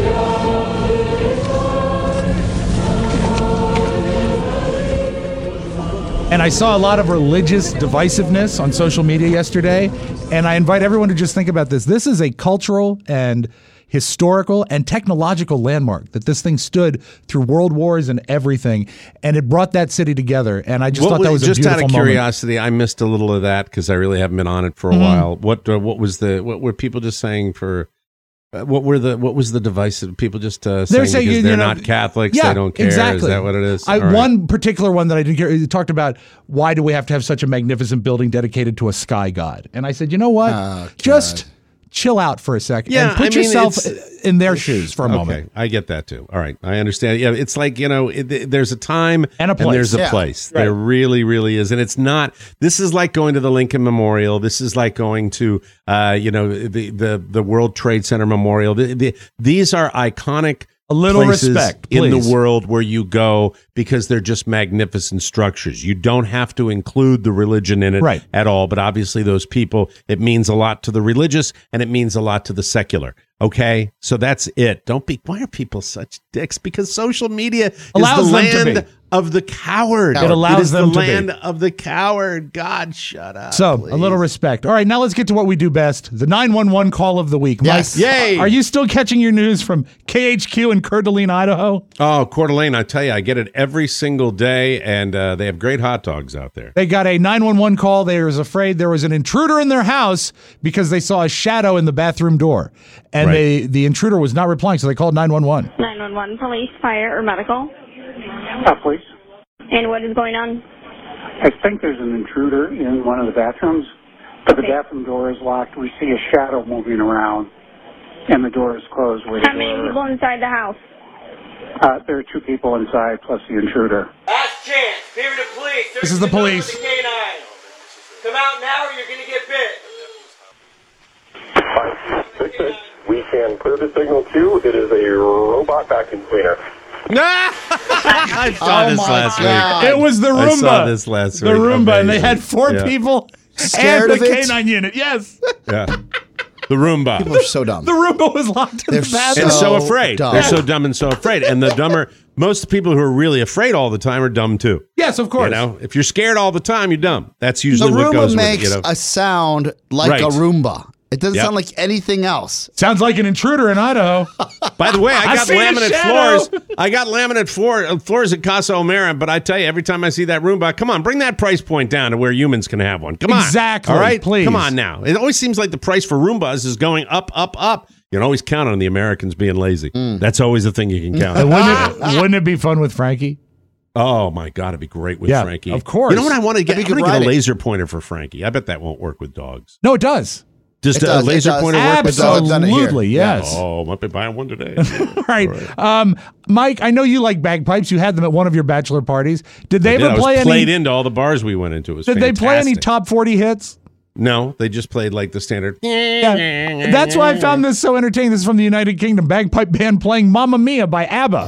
And I saw a lot of religious divisiveness on social media yesterday, and I invite everyone to just think about this. This is a cultural and historical and technological landmark that this thing stood through world wars and everything, and it brought that city together. And I just What thought that was a just beautiful out of moment. curiosity, I missed a little of that because I really haven't been on it for a Mhm. while. What uh, what was the what were people just saying for? Uh, what were the what was the divisive? People just uh, saying, saying, because you they're know, not Catholics, yeah, they don't care. Exactly. Is that what it is? I, All right. One particular one that I didn't care. It talked about why do we have to have such a magnificent building dedicated to a sky god? And I said, you know what? Oh, just chill out for a second Yeah, and put I mean, yourself it's- in their shoes for a okay, moment. I get that too. All right, I understand. Yeah, it's like, you know, it, there's a time And a place. there's a Yeah. place. Right. There really, really is, and it's not. This is like going to the Lincoln Memorial. This is like going to, uh, you know, the the the World Trade Center Memorial. The, the, these are iconic. A little places respect, in please. the world where you go because they're just magnificent structures. You don't have to include the religion in it Right. at all, but obviously those people, it means a lot to the religious and it means a lot to the secular. Okay, so that's it. Don't be. Why are people such dicks? Because social media Allows is the them to land be. of the coward. It allows is them the to be. land of the coward. God, shut up. So, please. a little respect. All right, now let's get to what we do best, the nine one one call of the week. Yes. Mike, Yay. Are you still catching your news from K H Q in Coeur d'Alene, Idaho? Oh, Coeur d'Alene, I tell you, I get it every single day, and uh, they have great hot dogs out there. They got a nine one one call. They was afraid there was an intruder in their house because they saw a shadow in the bathroom door. And Right. they the intruder was not replying, so they called nine one one. nine one one, police, fire, or medical. Uh, please. And what is going on? I think there's an intruder in one of the bathrooms, but the Okay. bathroom door is locked. We see a shadow moving around, and the door is closed. Where How the many door- people inside the house? Uh, there are two people inside, plus the intruder. Last chance. Fear the police. This is the police. With the canine. Come out now or you're going to get bit. Six, six. We can clear the signal too. It is a robot vacuum cleaner. I saw Oh this my last God. week. It was the Roomba. I saw this last the week. Roomba, and they Amazing. had four Yeah. people Scared and the of it? canine unit. Yes. Yeah. The Roomba. People are so dumb. The Roomba was locked in They're the bathroom. and so, So afraid. dumb. They're so dumb and so afraid. And the dumber, most people who are really afraid all the time are dumb too. Yes, of course. You know, if you're scared all the time, you're dumb. That's The usually what Roomba goes makes with it. You know? a sound like Right. a Roomba. It doesn't Yep. sound like anything else. Sounds like an intruder in Idaho. By the way, I I got see a laminate shadow. floors. I got laminate floor, uh, floors at Casa O'Mara, but I tell you, every time I see that Roomba, come on, bring that price point down to where humans can have one. Come on. Exactly. All right? Please. Come on now. It always seems like the price for Roombas is going up, up, up. You can always count on the Americans being lazy. That's always the thing you can count on. wouldn't, it, wouldn't it be fun with Frankie? Oh, my God, it'd be great with Yeah, Frankie. of course. You know what I want to get? We I could want to get ride a it. laser pointer for Frankie. I bet that won't work with dogs. No, it does. Does It the does, it laser does. pointer work with dogs? I've done it here. Absolutely, yes. Oh, might be buying one today. All right. Um, Mike, I know you like bagpipes. You had them at one of your bachelor parties. Did they I did. ever I was play played any? into all the bars we went into. It was Did they play any fantastic. top forty hits? No, they just played like the standard. Yeah. That's why I found this so entertaining. This is from the United Kingdom. Bagpipe band playing Mamma Mia by ABBA.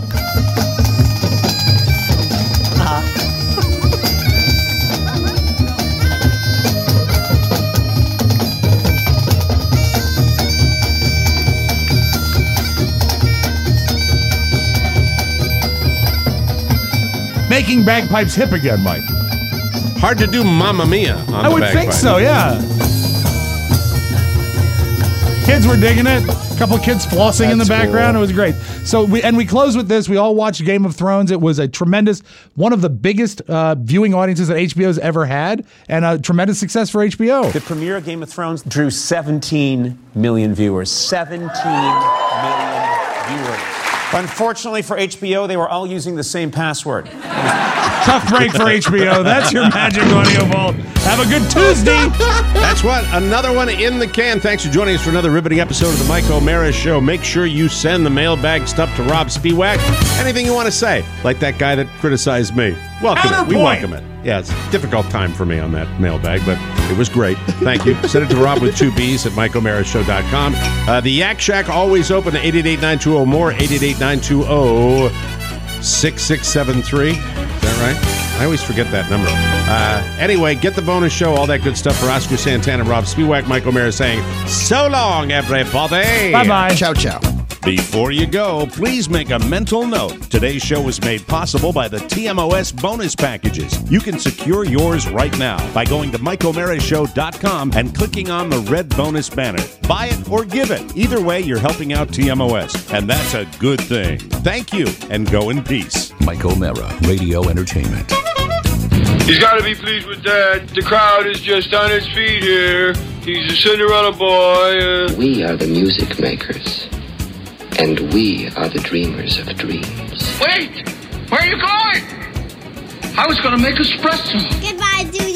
Making bagpipes hip again, Mike. Hard to do Mamma Mia on I the would bagpipe. think so, yeah. Kids were digging it. A couple kids flossing in the That's background. cool. It was great. So we and we close with this. We all watched Game of Thrones. It was a tremendous, one of the biggest uh, viewing audiences that H B O's ever had, and a tremendous success for H B O. The premiere of Game of Thrones drew seventeen million viewers. seventeen million viewers. Unfortunately for H B O, they were all using the same password. Tough break for H B O. That's your Magic Audio Vault. Have a good Tuesday. That's what, another one in the can. Thanks for joining us for another riveting episode of the Mike O'Mara Show. Make sure you send the mailbag stuff to Rob Spiewak. Anything you want to say, like that guy that criticized me. Welcome it. We Counterpoint. welcome it. Yeah, it's a difficult time for me on that mailbag, but it was great. Thank you. Send it to Rob with two B's at Mike O'Mara Show dot com. Uh, the Yak Shack always open at eight eight eight, nine two zero, more, eight eight eight, nine two zero, six six seven three. Is that right? I always forget that number. Uh, anyway, get the bonus show, all that good stuff for Oscar Santana, Rob Spiewak, Mike O'Mara saying, so long, everybody. Bye-bye. Ciao, ciao. Before you go, please make a mental note. Today's show was made possible by the T M O S bonus packages. You can secure yours right now by going to Mike O'Mara Show dot com and clicking on the red bonus banner. Buy it or give it. Either way, you're helping out T M O S, and that's a good thing. Thank you, and go in peace. Mike O'Mara, Radio Entertainment. He's got to be pleased with that. The crowd is just on its feet here. He's a Cinderella boy. Uh... We are the music makers, and we are the dreamers of dreams. Wait! Where are you going? I was going to make espresso. Goodbye, do